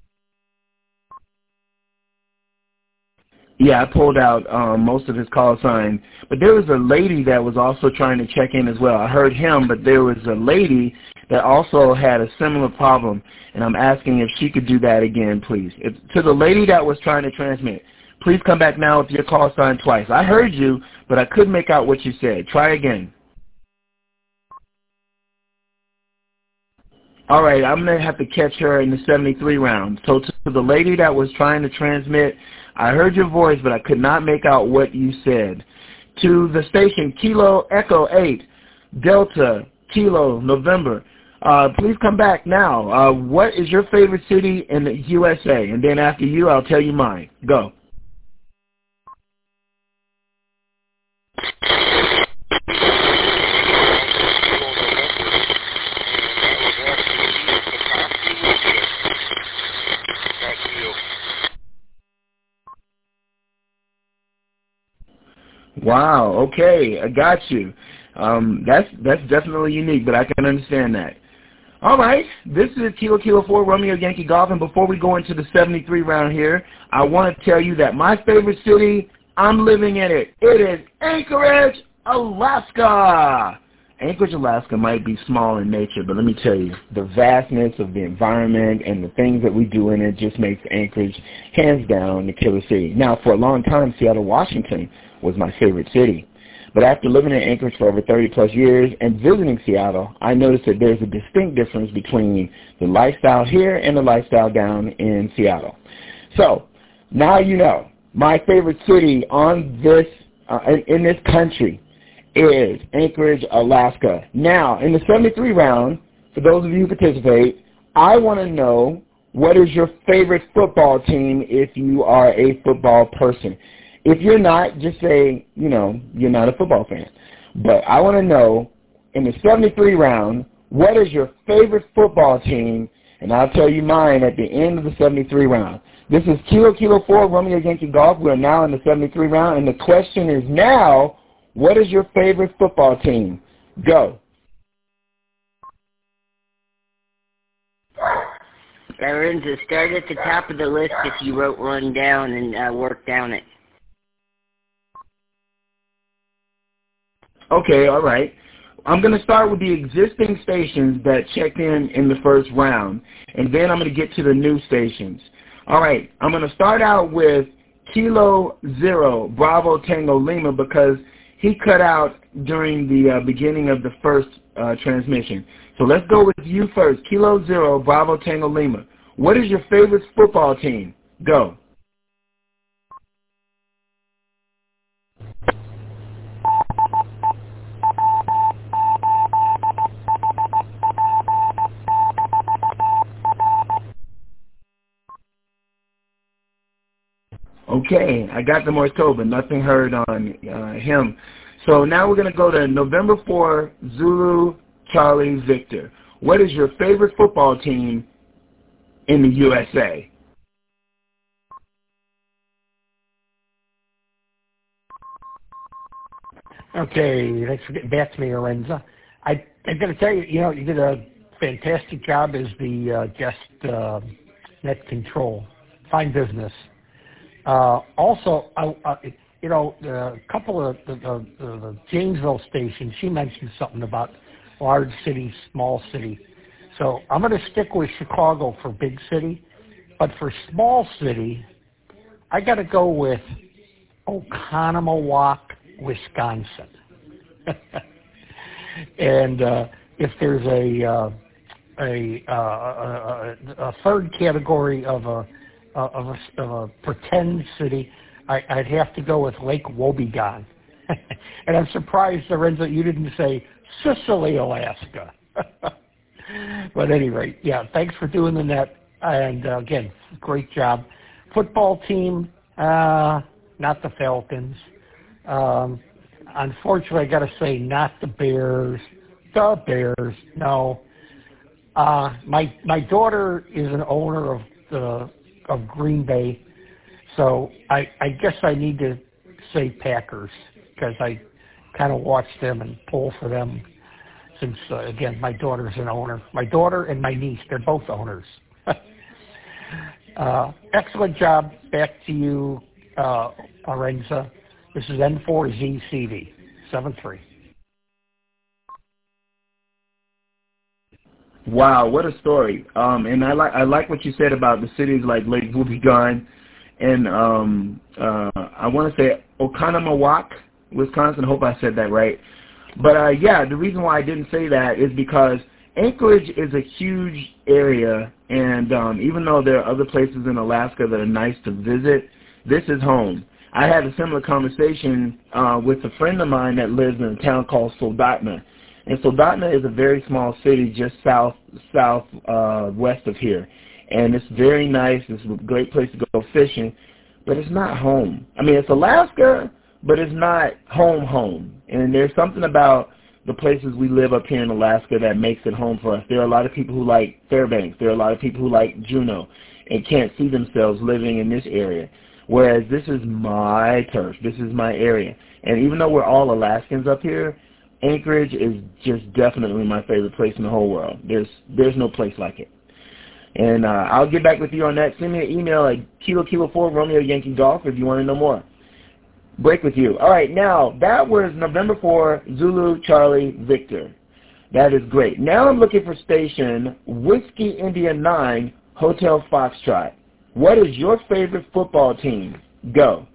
Yeah, I pulled out most of his call sign. But there was a lady that was also trying to check in as well. I heard him, but there was a lady that also had a similar problem, and I'm asking if she could do that again, please. To the lady that was trying to transmit, please come back now with your call sign twice. I heard you, but I couldn't make out what you said. Try again. All right, I'm going to have to catch her in the 73 round. So to the lady that was trying to transmit, I heard your voice, but I could not make out what you said. To the station Kilo Echo 8 Delta Kilo November, please come back now. What is your favorite city in the USA? And then after you, I'll tell you mine. Go. Wow, okay, I got you. That's definitely unique, but I can understand that. All right, this is Kilo 4 Romeo Yankee Golf, and before we go into the 73 round here, I want to tell you that my favorite city, I'm living in it. It is Anchorage, Alaska. Anchorage, Alaska might be small in nature, but let me tell you, the vastness of the environment and the things that we do in it just makes Anchorage, hands down, the killer city. Now, for a long time, Seattle, Washington was my favorite city. But after living in Anchorage for over 30-plus years and visiting Seattle, I noticed that there's a distinct difference between the lifestyle here and the lifestyle down in Seattle. So, now you know, my favorite city on this in this country is Anchorage, Alaska. Now, in the 73 round, for those of you who participate, I want to know, what is your favorite football team if you are a football person? If you're not, just say, you know, you're not a football fan. But I want to know, in the 73 round, what is your favorite football team? And I'll tell you mine at the end of the 73 round. This is Kilo 4 Romeo Yankee Golf. We're now in the 73 round, and the question is now, what is your favorite football team? Go. Lorenzo, start at the top of the list if you wrote one down and work down it. Okay, all right. I'm going to start with the existing stations that checked in the first round, and then I'm going to get to the new stations. All right, I'm going to start out with Kilo 0 Bravo Tango Lima because he cut out during the beginning of the first transmission. So let's go with you first. Kilo Zero, Bravo Tango Lima. What is your favorite football team? Go. Okay, I got the Morse code, but nothing heard on him. So now we're going to go to November 4, Zulu, Charlie, Victor. What is your favorite football team in the USA? Okay, thanks for getting back to me, Lorenza. I'm going to tell you, you did a fantastic job as the guest net control. Fine business. Also, a couple of the Janesville station, she mentioned something about large city, small city. So I'm going to stick with Chicago for big city, but for small city, I got to go with Oconomowoc, Wisconsin. And if there's a third category of a pretend city, I'd have to go with Lake Wobegon. And I'm surprised, Lorenzo, you didn't say Sicily, Alaska. But at any rate, yeah, thanks for doing the net. And again, great job. Football team, not the Falcons. Unfortunately, I got to say, not the Bears. The Bears, no. My daughter is an owner of Green Bay, so I guess I need to say Packers because I kind of watch them and pull for them since, again, my daughter's an owner. My daughter and my niece, they're both owners. Excellent job. Back to you, Lorenza. This is N4ZCV, 7-3. Wow, what a story. And I like what you said about the cities like Lake Wobegon and I want to say Oconomowoc, Wisconsin. I hope I said that right. But yeah, the reason why I didn't say that is because Anchorage is a huge area, and even though there are other places in Alaska that are nice to visit, this is home. I had a similar conversation with a friend of mine that lives in a town called Soldotna. And Soldotna is a very small city just southwest of here. And it's very nice. It's a great place to go fishing, but it's not home. I mean, it's Alaska, but it's not home. And there's something about the places we live up here in Alaska that makes it home for us. There are a lot of people who like Fairbanks. There are a lot of people who like Juneau and can't see themselves living in this area. Whereas this is my turf. This is my area. And even though we're all Alaskans up here, Anchorage is just definitely my favorite place in the whole world. There's no place like it. And I'll get back with you on that. Send me an email at Kilo 4 Romeo Yankee Golf if you want to know more. Break with you. All right, now that was November 4 Zulu Charlie Victor. That is great. Now I'm looking for station Whiskey India 9 Hotel Foxtrot. What is your favorite football team? Go.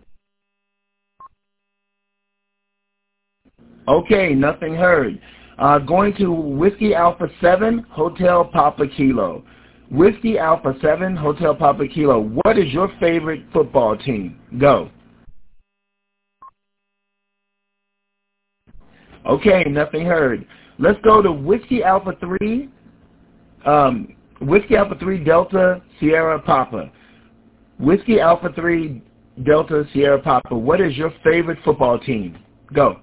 Okay, nothing heard. Going to Whiskey Alpha 7 Hotel Papa Kilo. Whiskey Alpha 7 Hotel Papa Kilo. What is your favorite football team? Go. Okay, nothing heard. Let's go to Whiskey Alpha 3. Whiskey Alpha 3 Delta Sierra Papa. Whiskey Alpha 3 Delta Sierra Papa. What is your favorite football team? Go.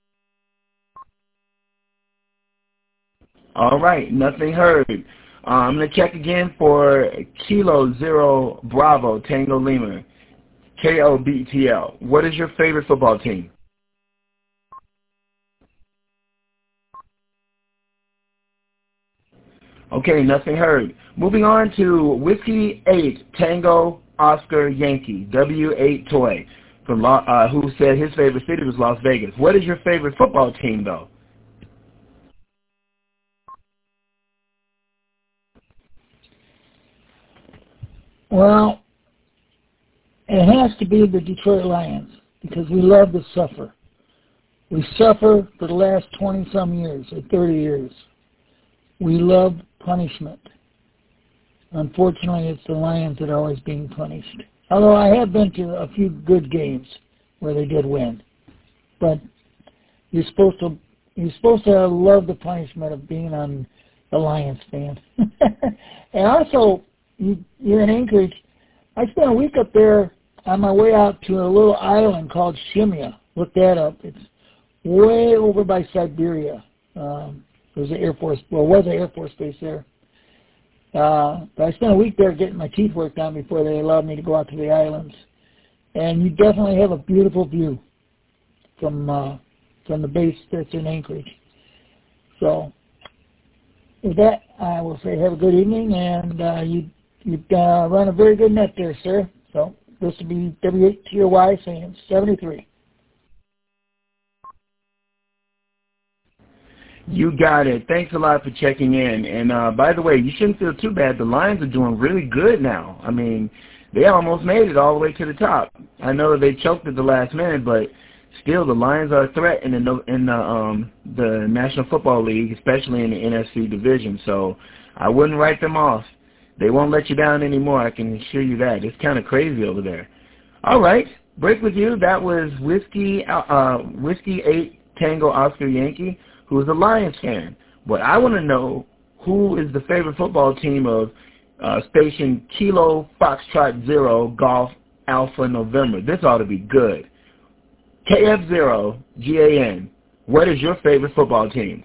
All right, nothing heard. I'm going to check again for Kilo 0 Bravo Tango Lima. KOBTL. What is your favorite football team? Okay, nothing heard. Moving on to Whiskey 8 Tango Oscar Yankee, W8 Toy, from who said his favorite city was Las Vegas. What is your favorite football team, though? Well, it has to be the Detroit Lions because we love to suffer. We suffer for the last 20-some years, or 30 years. We love punishment. Unfortunately, it's the Lions that are always being punished. Although I have been to a few good games where they did win. But you're supposed to love the punishment of being on the Lions fan. And also, you're in Anchorage. I spent a week up there on my way out to a little island called Shimya. Look that up. It's way over by Siberia. There's an Air Force, well, was an Air Force base there. But I spent a week there getting my teeth worked on before they allowed me to go out to the islands. And you definitely have a beautiful view from the base that's in Anchorage. So with that, I will say have a good evening, and you've run a very good net there, sir. So this will be W8TOY saying 73. You got it. Thanks a lot for checking in. And by the way, you shouldn't feel too bad. The Lions are doing really good now. I mean, they almost made it all the way to the top. I know they choked at the last minute, but still the Lions are a threat in the National Football League, especially in the NFC division. So I wouldn't write them off. They won't let you down anymore, I can assure you that. It's kind of crazy over there. All right, break with you. That was Whiskey 8 Tango Oscar Yankee, who is a Lions fan. But I want to know, who is the favorite football team of station Kilo Foxtrot 0 Golf Alpha November? This ought to be good. KF0 GAN, what is your favorite football team?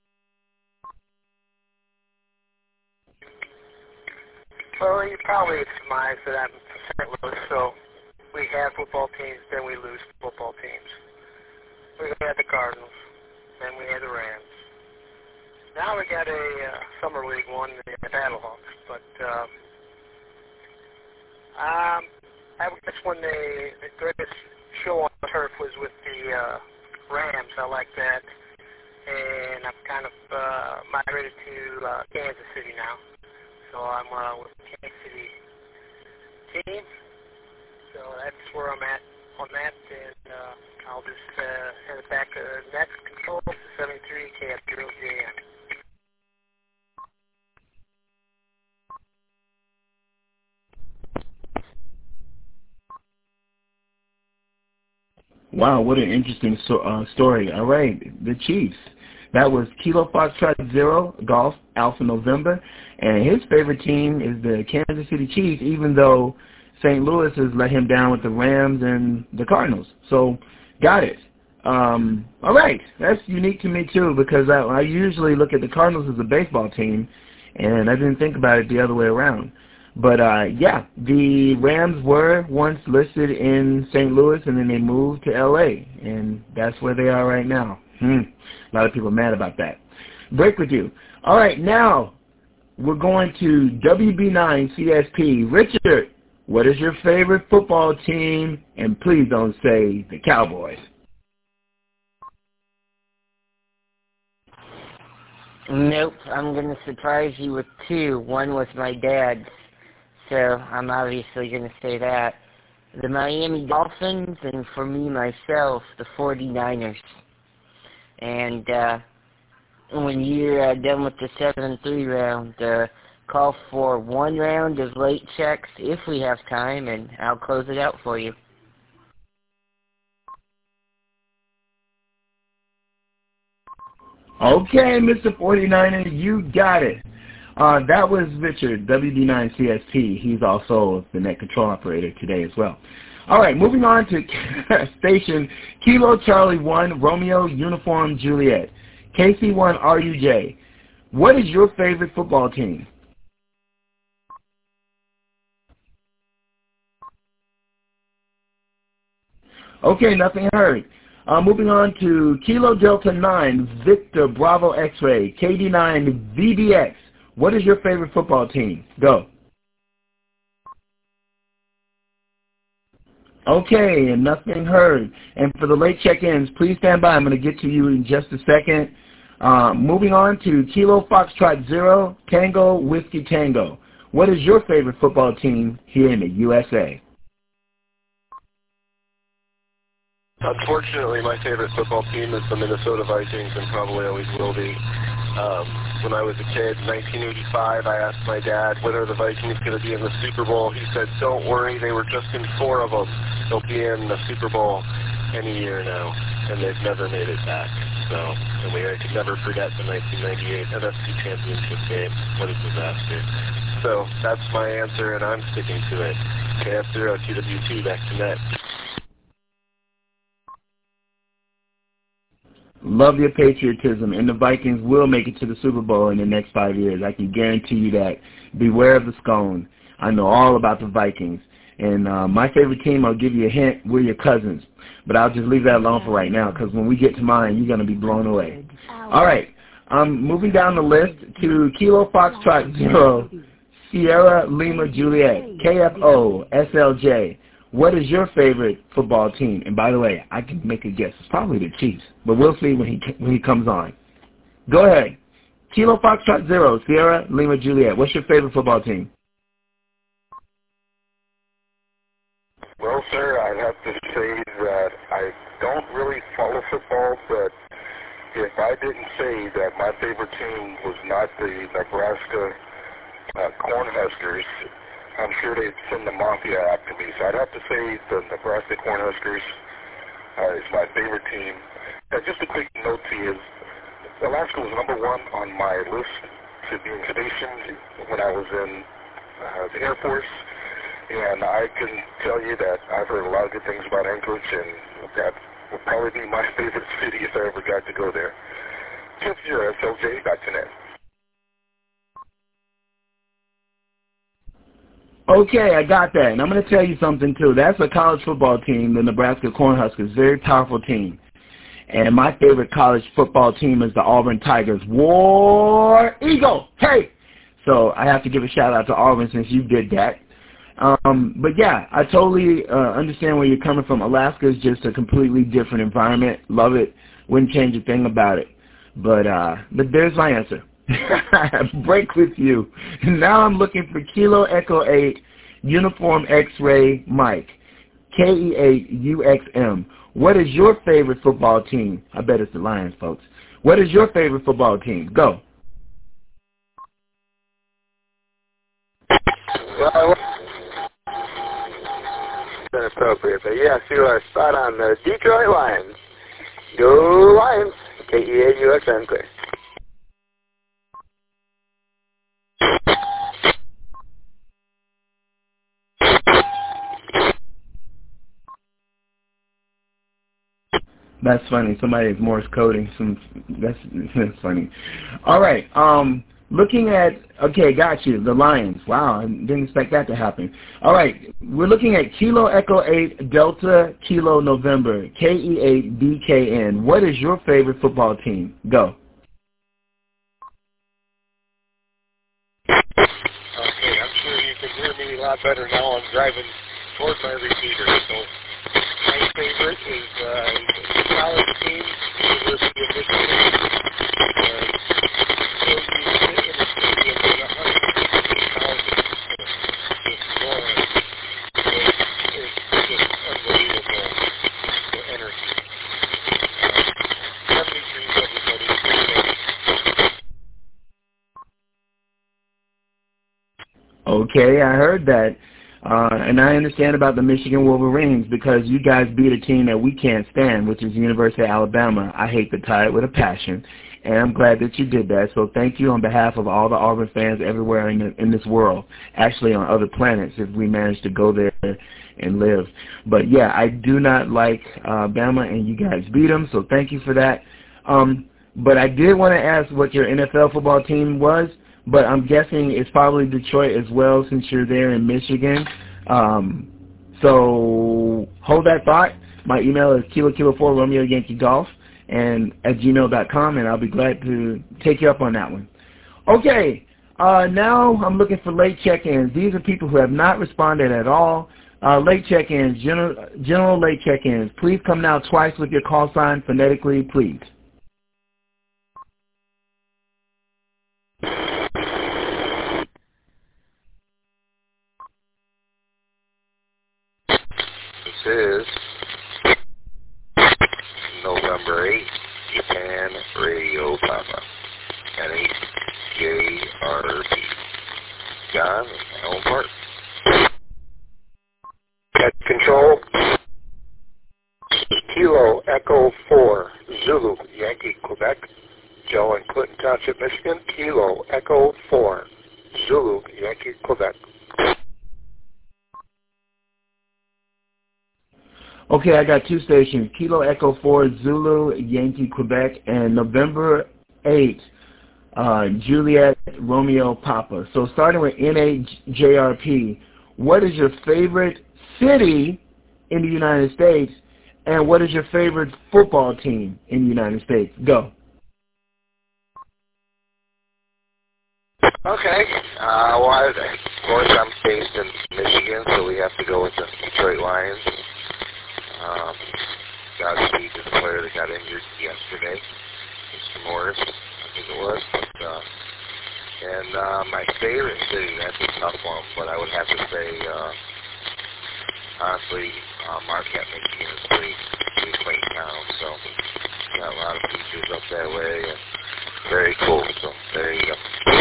Well, you probably surmise that I'm from St. Louis, so we have football teams, then we lose football teams. We had the Cardinals, then we had the Rams. Now we got a Summer League one, the Battlehawks, but I guess when the greatest show on turf was with the Rams. I like that, and I'm kind of migrated to Kansas City now. So I'm with the Kansas City team. So that's where I'm at on that, and I'll just hand it back to net control to 73 KF0JN. Wow, what an interesting story. All right, the Chiefs. That was Kilo Foxtrot 0 Golf Alpha November, and his favorite team is the Kansas City Chiefs, even though St. Louis has let him down with the Rams and the Cardinals. So, got it. All right, that's unique to me too, because I usually look at the Cardinals as a baseball team, and I didn't think about it the other way around. But yeah, the Rams were once listed in St. Louis, and then they moved to L.A., and that's where they are right now. A lot of people are mad about that. Break with you. All right, now we're going to WB9 CSP. Richard, what is your favorite football team? And please don't say the Cowboys. Nope, I'm going to surprise you with two. One was my dad's, so I'm obviously going to say that. The Miami Dolphins, and for me, myself, the 49ers. And when you're done with the 7-3 round, call for one round of late checks if we have time, and I'll close it out for you. Okay, Mr. 49er, you got it. That was Richard, WD9 CSP. He's also the net control operator today as well. All right, moving on to station Kilo Charlie 1 Romeo Uniform Juliet, KC1 RUJ. What is your favorite football team? Okay, nothing heard. Moving on to Kilo Delta 9 Victor Bravo X-Ray, KD9 VBX. What is your favorite football team? Go. Okay, and nothing heard. And for the late check-ins, please stand by. I'm going to get to you in just a second. Moving on to Kilo Foxtrot 0 Tango Whiskey Tango. What is your favorite football team here in the USA? Unfortunately, my favorite football team is the Minnesota Vikings and probably always will be. When I was a kid, in 1985, I asked my dad, when are the Vikings going to be in the Super Bowl? He said, don't worry, they were just in 4 of them. They'll be in the Super Bowl any year now, and they've never made it back. So, and I could never forget the 1998 NFC Championship game. What a disaster. So, that's my answer, and I'm sticking to it. KF0TWT, back to net. Love your patriotism, and the Vikings will make it to the Super Bowl in the next 5 years. I can guarantee you that. Beware of the scone. I know all about the Vikings. And my favorite team, I'll give you a hint, we're your cousins. But I'll just leave that alone for right now, because when we get to mine, you're going to be blown away. All right. Moving down the list to Kilo Foxtrot 0, Sierra Lima Juliet, KFO, SLJ. What is your favorite football team? And by the way, I can make a guess. It's probably the Chiefs, but we'll see when he comes on. Go ahead. Kilo Foxtrot 0, Sierra Lima Juliet. What's your favorite football team? Well, sir, I'd have to say that I don't really follow football, but if I didn't say that my favorite team was not the Nebraska Cornhuskers, I'm sure they'd send the mafia after me. So I'd have to say the Nebraska Cornhuskers is my favorite team. And just a quick note to you is Alaska was number 1 on my list to being stationed when I was in the Air Force. And I can tell you that I've heard a lot of good things about Anchorage, and that will probably be my favorite city if I ever got to go there. Tip 0, SLJ, back to net. Okay, I got that. And I'm going to tell you something, too. That's a college football team, the Nebraska Cornhuskers. Very powerful team. And my favorite college football team is the Auburn Tigers. War Eagle! Hey! So I have to give a shout-out to Auburn since you did that. But, yeah, I totally understand where you're coming from. Alaska is just a completely different environment. Love it. Wouldn't change a thing about it. But there's my answer. Break with you. Now I'm looking for Kilo Echo 8 Uniform X-Ray Mike, KE8UXM. What is your favorite football team? I bet it's the Lions, folks. What is your favorite football team? Go. Well, inappropriate, but yes, you are spot on. The Detroit Lions. Go Lions. KE8UXM, clear. That's funny. Somebody is Morse coding. That's funny. All right. Looking at, okay, got you, the Lions. Wow, I didn't expect that to happen. All right, we're looking at Kilo Echo 8 Delta Kilo November, KE8BKN. What is your favorite football team? Go. Okay, I'm sure you can hear me a lot better now. I'm driving toward my repeater. So my favorite is the college team, University of Michigan. So you sit in the stadium with 150,000 just roaring. It's just unbelievable, the energy. 73, everybody. Okay, I heard that. And I understand about the Michigan Wolverines because you guys beat a team that we can't stand, which is the University of Alabama. I hate the Tide with a passion, and I'm glad that you did that. So thank you on behalf of all the Auburn fans everywhere in this world, actually on other planets if we manage to go there and live. But, yeah, I do not like Bama, and you guys beat them, so thank you for that. But I did want to ask what your NFL football team was. But I'm guessing it's probably Detroit as well since you're there in Michigan. So hold that thought. My email is kilo4 Romeo Yankee Golf and at gmail.com, and I'll be glad to take you up on that one. Okay, now I'm looking for late check-ins. These are people who have not responded at all. Late check-ins, general late check-ins. Please come now twice with your call sign phonetically, please. This is number 8, Japan Radio Papa. NHJRP. John, Elm Park. Net Control. Kilo Echo 4, Zulu, Yankee, Quebec. Joe in Clinton Township, Michigan. Kilo Echo 4, Zulu, Yankee, Quebec. Okay, I got 2 stations, Kilo Echo 4, Zulu, Yankee, Quebec, and November 8, Juliet, Romeo, Papa. So starting with NHJRP, what is your favorite city in the United States, and what is your favorite football team in the United States? Go. Okay. Well, of course, I'm based in Michigan, so we have to go with the Detroit Lions. Godspeed to the player that got injured yesterday, Mr. Morris, I think it was. And my favorite city, that's a tough one, but I would have to say, honestly, Marquette, Michigan is a pretty quaint town, so got a lot of features up that way, and very cool, so there you go.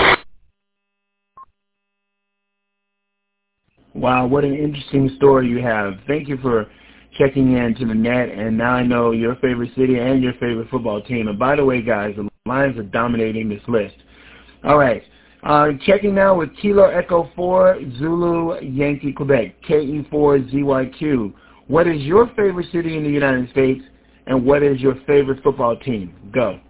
Wow, what an interesting story you have. Thank you for checking in to the net, and now I know your favorite city and your favorite football team. And by the way, guys, the Lions are dominating this list. All right, checking now with Kilo Echo 4, Zulu, Yankee, Quebec, KE4ZYQ. What is your favorite city in the United States, and what is your favorite football team? Go.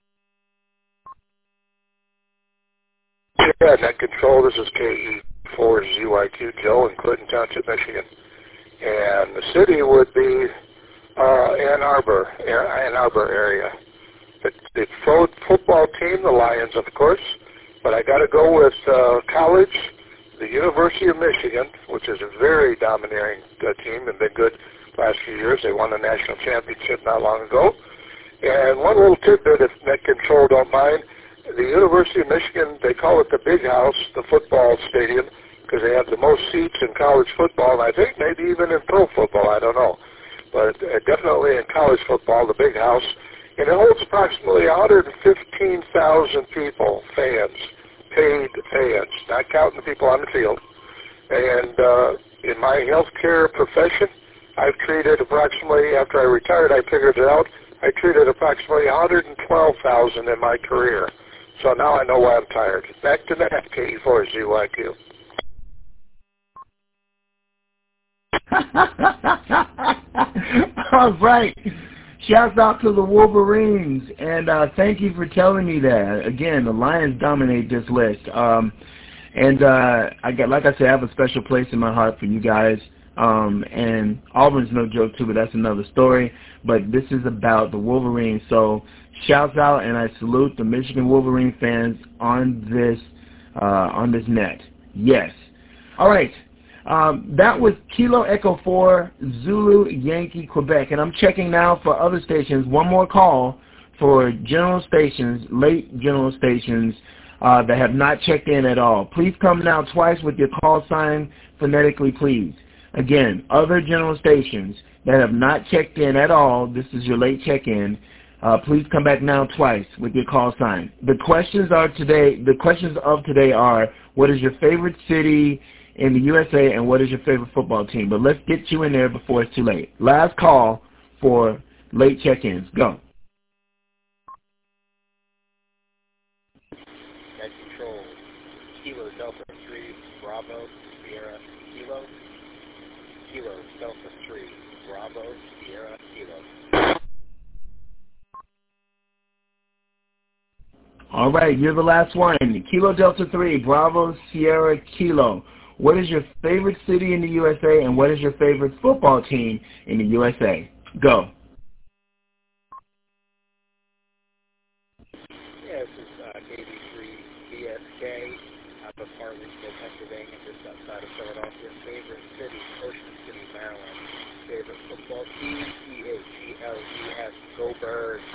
Yeah, Net Control, this is KE4ZYQ, Joe in Clinton Township, Michigan. And the city would be Ann Arbor area. The football team, the Lions, of course, but I got to go with college, the University of Michigan, which is a very domineering team and been good last few years. They won the national championship not long ago. And one little tidbit, if Net Control don't mind, the University of Michigan, they call it the Big House, the football stadium, because they have the most seats in college football, and I think maybe even in pro football, I don't know. But definitely in college football, the Big House. And it holds approximately 115,000 people, fans, paid fans, not counting the people on the field. And in my healthcare profession, I've treated approximately, after I retired, I figured it out, I treated approximately 112,000 in my career. So now I know why I'm tired. Back to that, KE4ZYQ. All right. Shouts out to the Wolverines, and thank you for telling me that. Again, the Lions dominate this list. Like I said, I have a special place in my heart for you guys. And Auburn's no joke too, but that's another story. But this is about the Wolverines. So shouts out, and I salute the Michigan Wolverine fans on this net. Yes. All right. That was Kilo Echo 4, Zulu, Yankee, Quebec. And I'm checking now for other stations. One more call for general stations, late general stations that have not checked in at all. Please come now twice with your call sign phonetically, please. Again, other general stations that have not checked in at all, this is your late check-in. Please come back now twice with your call sign. The questions of today are, what is your favorite city in the USA, and what is your favorite football team? But let's get you in there before it's too late. Last call for late check-ins. Go. Net Control, Kilo Delta 3, Bravo, Sierra, Kilo. Kilo Delta 3, Bravo, Sierra, Kilo. All right, you're the last one. Kilo Delta 3, Bravo, Sierra, Kilo. What is your favorite city in the USA, and what is your favorite football team in the USA? Go. Yeah, this is KB3BSK out of Harleysville, Pennsylvania, just outside of Philadelphia. Favorite city, Ocean City, Maryland. Favorite football team, EHELES, Go Birds.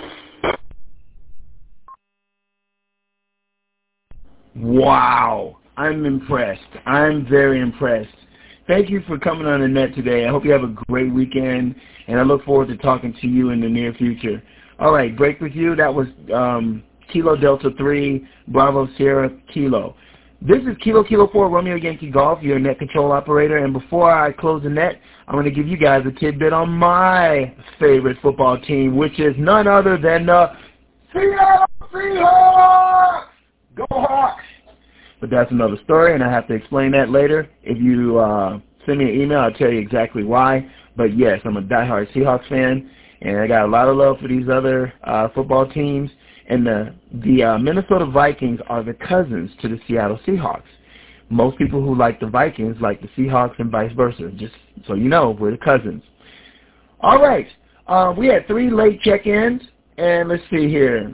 Wow. I'm impressed. I'm very impressed. Thank you for coming on the net today. I hope you have a great weekend, and I look forward to talking to you in the near future. All right, break with you. That was Kilo Delta 3, Bravo Sierra Kilo. This is Kilo Kilo 4 Romeo Yankee Golf, your net control operator. And before I close the net, I'm going to give you guys a tidbit on my favorite football team, which is none other than the Seattle Seahawks. Go Hawks! But that's another story, and I have to explain that later. If you send me an email, I'll tell you exactly why. But yes, I'm a diehard Seahawks fan, and I got a lot of love for these other football teams. And the Minnesota Vikings are the cousins to the Seattle Seahawks. Most people who like the Vikings like the Seahawks and vice versa. Just so you know, we're the cousins. All right. We had 3 late check-ins, and let's see here.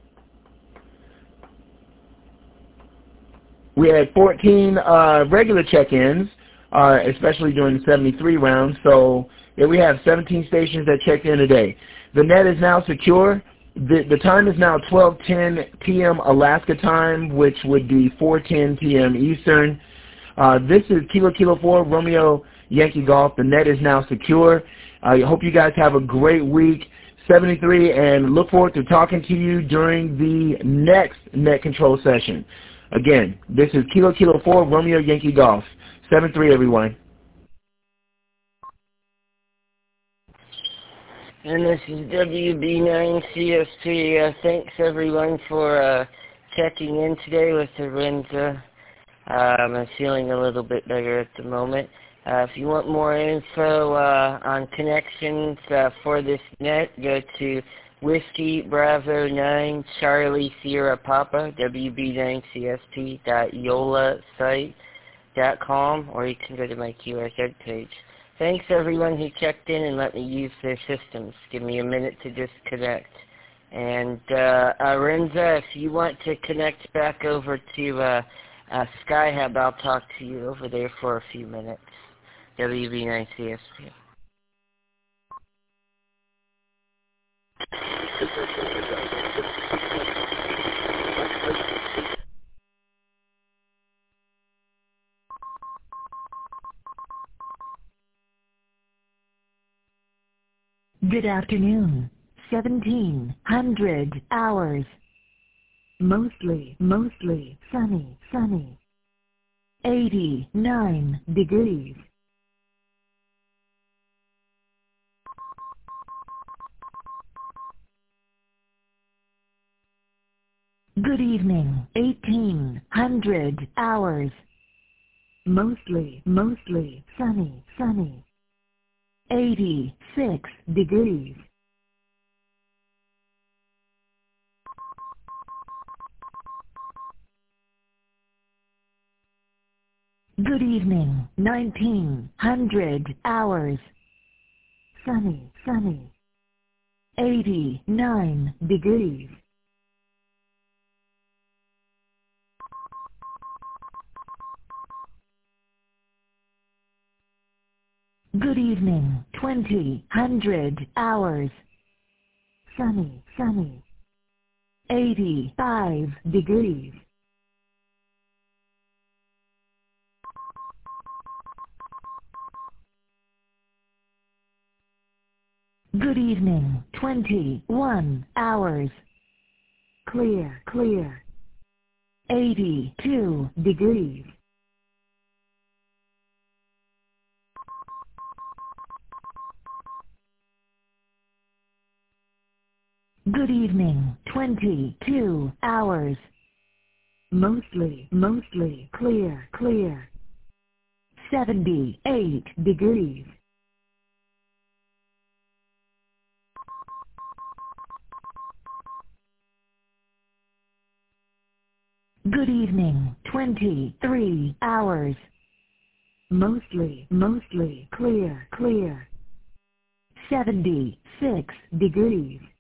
We had 14 regular check-ins, especially during the 73 round. So yeah, we have 17 stations that checked in today. The net is now secure. The time is now 12:10 p.m. Alaska time, which would be 4:10 p.m. Eastern. This is Kilo Kilo 4 Romeo Yankee Golf. The net is now secure. I hope you guys have a great week, 73, and look forward to talking to you during the next net control session. Again, this is Kilo Kilo 4 Romeo Yankee Golf. 73, everyone. And this is WB9CSP. Thanks, everyone, for checking in today with Lorenza. I'm feeling a little bit better at the moment. If you want more info on connections for this net, go to Whiskey Bravo 9 Charlie Sierra Papa, WB9CSP.yolasite.com, or you can go to my QRZ page. Thanks everyone who checked in and let me use their systems. Give me a minute to disconnect. And Renza, if you want to connect back over to SkyHub, I'll talk to you over there for a few minutes. WB9CSP. Good afternoon. 1700 hours. Mostly sunny. 89 degrees. Good evening. 1800 hours. Mostly sunny. 86 degrees. Good evening. 1900 hours. Sunny. 89 degrees. Good evening. 2000 hours. Sunny. 85 degrees. Good evening. 21 hours. Clear. 82 degrees. Good evening. 22 hours. Mostly clear. 78 degrees. Good evening. 23 hours. Mostly clear. 76 degrees.